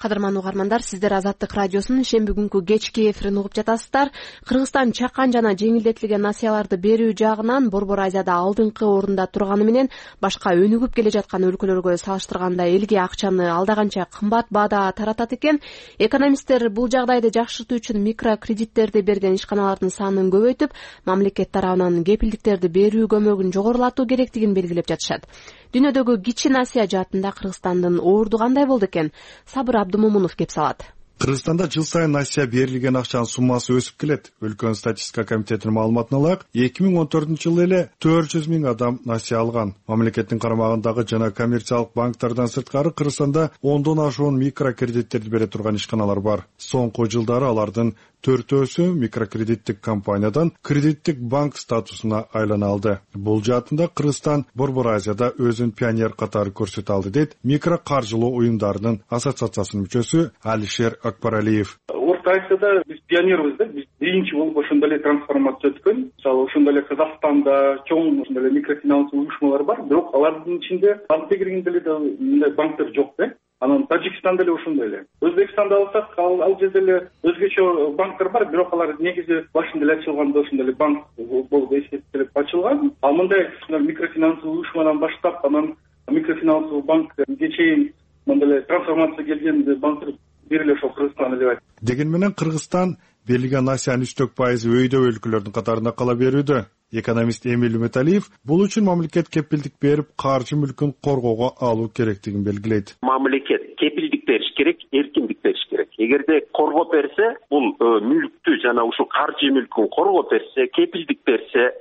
Кадырман угармандар, сиздер Азаттык радиосунун шемби күнкү кечки эфирин угуп жатасыздар. Кыргызстан чакан жана жеңилдетилген насыяларды берүү жагынан Борбор Азияда алдыңкы орунда турганы менен башка өнүгүп келе жаткан өлкөлөргө салыштырганда элге акчаны алда канча кымбат баада таратат экен. Экономисттер бул жагдайды жакшыртуу үчүн микрокредиттерди берген ишканалардын санын көбөйтүп, мамлекет тарабынан кепилдиктерди берүү көмөгүн жогорулатуу керектигин белгилеп жатышат. Дүйнөдөгү кичи насыя жаатында Кыргызстандын орду кандай болду экен? Сабыр Абдумомунов кеп салат. Кыргызстанда жыл сайын насыя берилген акчанын суммасы өсүп келет. Өлкөнүн статистика комитетинин маалыматына ылайык, эки миң он төртүнчү жылы эле төрт жүз миң адам насыя алган. Мамлекеттин карамагындагы жана коммерциялык банктардан сырткары Кыргызстанда ондон ашуун микрокредиттерди бере турган ишканалар бар. Соңку жылдары алардын төртөөсү микрокредиттик компаниядан кредиттик банк статусуна айлана алды. Бул жаатында Кыргызстан Борбор Азияда өзүн пионер катары көрсөтө алды, дейт микро каржылоо уюмдарынын ассоциациясынын мүчөсү Алишер Акбаралиев. Орто Азияда биз пионербиз да, биз биринчи болуп ошондой эле трансформация өткөн. Мисалы ошондой эле Казакстанда чоң ошондой эле микрофинанс уюшмалар бар, бирок алардын ичинде банкте киргенде эле мындай банктер жок да. Анан Тажикстанда эле ошондой эле. Өзбекстанда алсак, ал, ал жерде эле өзгөчө банктар бар, бирок алар негизи башында эле ачылганда ошондой эле банк болуп эсептелип ачылган. Ал мындай микрофинанс уюшмадан баштап, анан микрофинансовый банкке чейин мындай эле трансформация келген банктар бир эле ошол Кыргызстан эле. Деген менен Кыргызстан берилген насыянын үчтөк пайызы өйдө өлкөлөрдүн катарында кала берүүдө. Экономист Эмиль Үмүталиев бул үчүн мамлекет кепилдик берип, каржы мүлкүн коргоого алуу керектигин белгилейт. Мамлекет кепилдик бериш керек, эркиндик бериш керек. Эгерде коргоп берсе, бул мүлктү жана ушул каржы мүлкүн коргоп берсе, кепилдик берсе,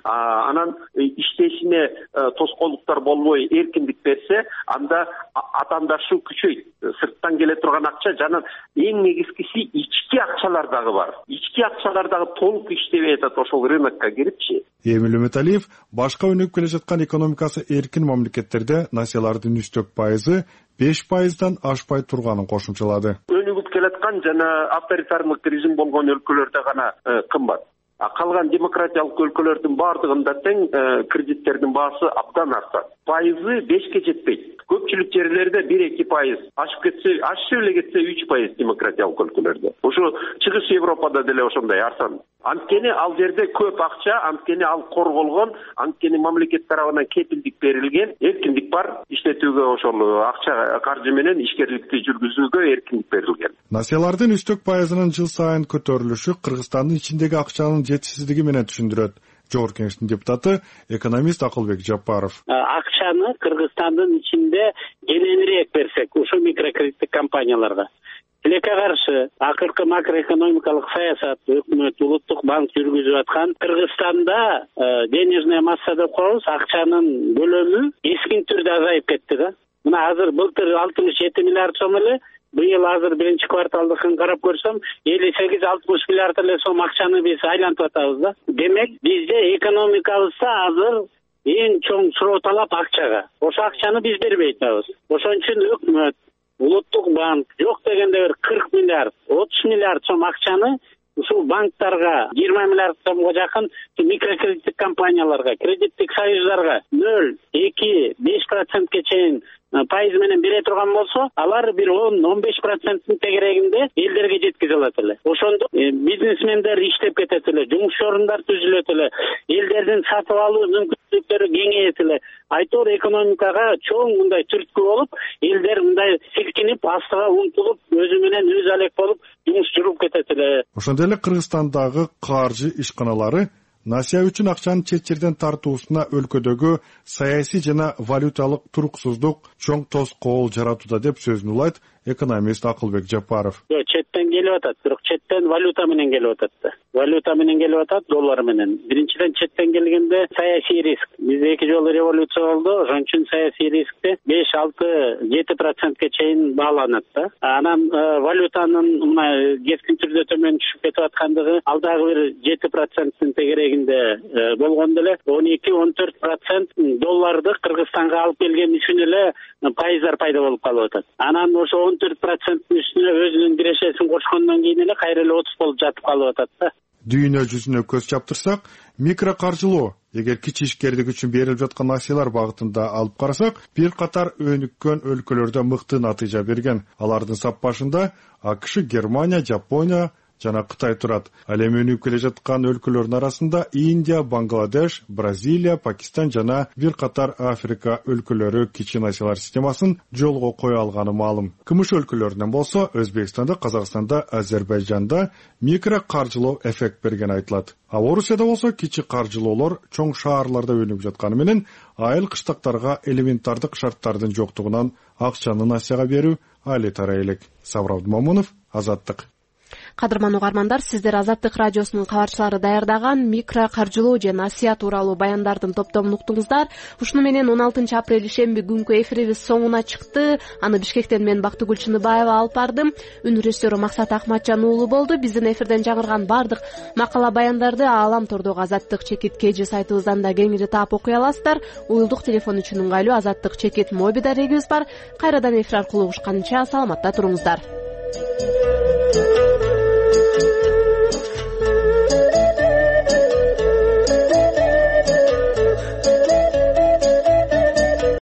анан иштешине тоскоолдуктар болбой эркиндик берсе, анда атаандаштуу күчөйт. Сырттан келе турган акча жана эң негизгиси ички акчалар дагы бар. Ички акчалар дагы толук иштебей атат ошол рынокко кирипчи. Эмиль Үмүталиев башка өнүгүп келе жаткан экономикасы эркин мамлекеттерде насыялардын үчтөк пайызы беш пайыздан ашпай турганын кошумчалады. Өнүгүп келаткан жана авторитардык режим болгон өлкөлөрдө гана кымбат. Калган демократиялык өлкөлөрдүн баардыгында тең кредиттердин баасы абдан артат. Пайызы бешке жетпейт. Көпчүлүк жерлерде бир эки пайыз, ашып кетсе, ашып эле кетсе үч пайыз демократиялык өлкөлөрдө. Ошо Чыгыш Европада деле ошондой арзан. Анткени ал жерде көп акча, анткени ал корголгон, анткени мамлекет тарабынан кепилдик берилген, эркиндик бар, иштетүүгө ошол акча каржы менен ишкерликти жүргүзүүгө эркиндик берилген. Насыялардын үчтөк пайызынын жыл сайын көтөрүлүшү Кыргызстандын ичиндеги акчанын жетишсиздиги менен түшүндүрөт. Жогорку Кеңештин депутаты, экономист Акылбек Жапаров. Акчаны Кыргызстандын ичинде кененирээк берсек, ушул микрокредиттик компанияларга тилекке каршы акыркы макроэкономикалык саясат өкмөт улуттук банк жүргүзүп аткан Кыргызстанда денежная масса деп коебуз, акчанын көлөмү эскин түрдө азайып кетти да. Мына азыр былтыр алтымыш жети миллиард сом эле, быйыл азыр биринчи кварталдыкын карап көрсөм, элүү сегиз алтымыш миллиард эле сом акчаны биз айлантып атабыз да. Демек, бизде экономикабызда азыр эң чоң суроо талап акчага. Ошо акчаны биз бербей атабыз. Ошон үчүн өкмөт, улуттук банк жок дегенде бир кырк миллиард, отуз миллиард сом акчаны ушул банктарга, жыйырма миллиард сомго жакын микрокредиттик компанияларга, кредиттик союздарга нөл, эки, беш процентке чейин пайыз менен бере турган болсо, алар бир он он беш проценттин тегерегинде элдерге жеткизе алат эле. Ошондо бизнесмендер иштеп кетет эле, жумуш орундар түзүлөт эле, элдердин сатып алуу мүмкүнчүлүктөрү кеңейет эле. Айтор экономикага чоң мындай түрткү болуп, элдер мындай силкинип, астыга умтулуп, өзү менен өзү алек болуп, жумуш жүрүп кетет эле. Ошондой эле Кыргызстандагы каржы ишканалары насыя үчүн акчанын чет жерден тартуусуна өлкөдөгү саясий жана валюталык туруксуздук чоң тоскоол жаратууда деп сөзүн улайт экономист Акылбек Жапаров. Четтен келип атат, бирок четтен валюта менен келип атат да. Валюта менен келип атат, доллар менен. Биринчиден четтен келгенде саясий риск. Бизде эки жолу революция болду, ошон үчүн саясий рискти беш, алты, жети процентке чейин бааланат да. Анан валютанын мына кескин түрдө төмөн түшүп кетип аткандыгы ал дагы бир жети проценттин тегерегинде болгондо эле он эки он төрт процент долларды Кыргызстанга алып келген үчүн эле пайыздар пайда болуп калып атат. Анан ошо он төрт проценттин үстүнө өзүнүн кирешесин кошкондон кийин эле кайра эле отуз болуп жатып калып атат да. Дүйнө жүзүнө көз чаптырсак, микрокаржылоо. Эгер кичи ишкерлик үчүн берилип жаткан насыялар багытында алып карасак, бир катар өнүккөн өлкөлөрдө мыкты натыйжа берген. Алардын сап башында АКШ, Германия, Жапония жана Кытай турат. Ал эми өнүгүп келе жаткан өлкөлөрдүн арасында Индия, Бангладеш, Бразилия, Пакистан жана бир катар Африка өлкөлөрү кичи насыялар системасын жолго кое алганы маалым. Кымыш өлкөлөрүнөн болсо Өзбекстанда, Казакстанда, Азербайжанда микрокаржылоо эффект берген айтылат. А Орусияда болсо кичи каржылоолор чоң шаарларда өнүгүп жатканы менен айыл кыштактарга элементардык шарттардын жоктугунан акчаны насыяга берүү алетара элек. Сабыр Абдымомунов, Азаттык. Кадырман угармандар, сиздер Азаттык радиосунун кабарчылары даярдаган микро каржылоо же насыя тууралуу баяндардын топтомун уктуңуздар. Ушуну менен он алтынчы апрель ишемби күнкү эфирибиз соңуна чыкты. Аны Бишкектен мен Бактыгүл Чыныбаева алып бардым. Үн режиссеру Максат Акматжан уулу болду. Биздин эфирден жаңырган бардык макала баяндарды Аалам тордогу Азаттык чекит кж сайтыбыздан да кеңири таап окуй аласыздар. Уюлдук телефон үчүн ыңгайлуу Азаттык чекит моби дарегибиз бар. Кайрадан эфир аркылуу угушканча саламатта туруңуздар.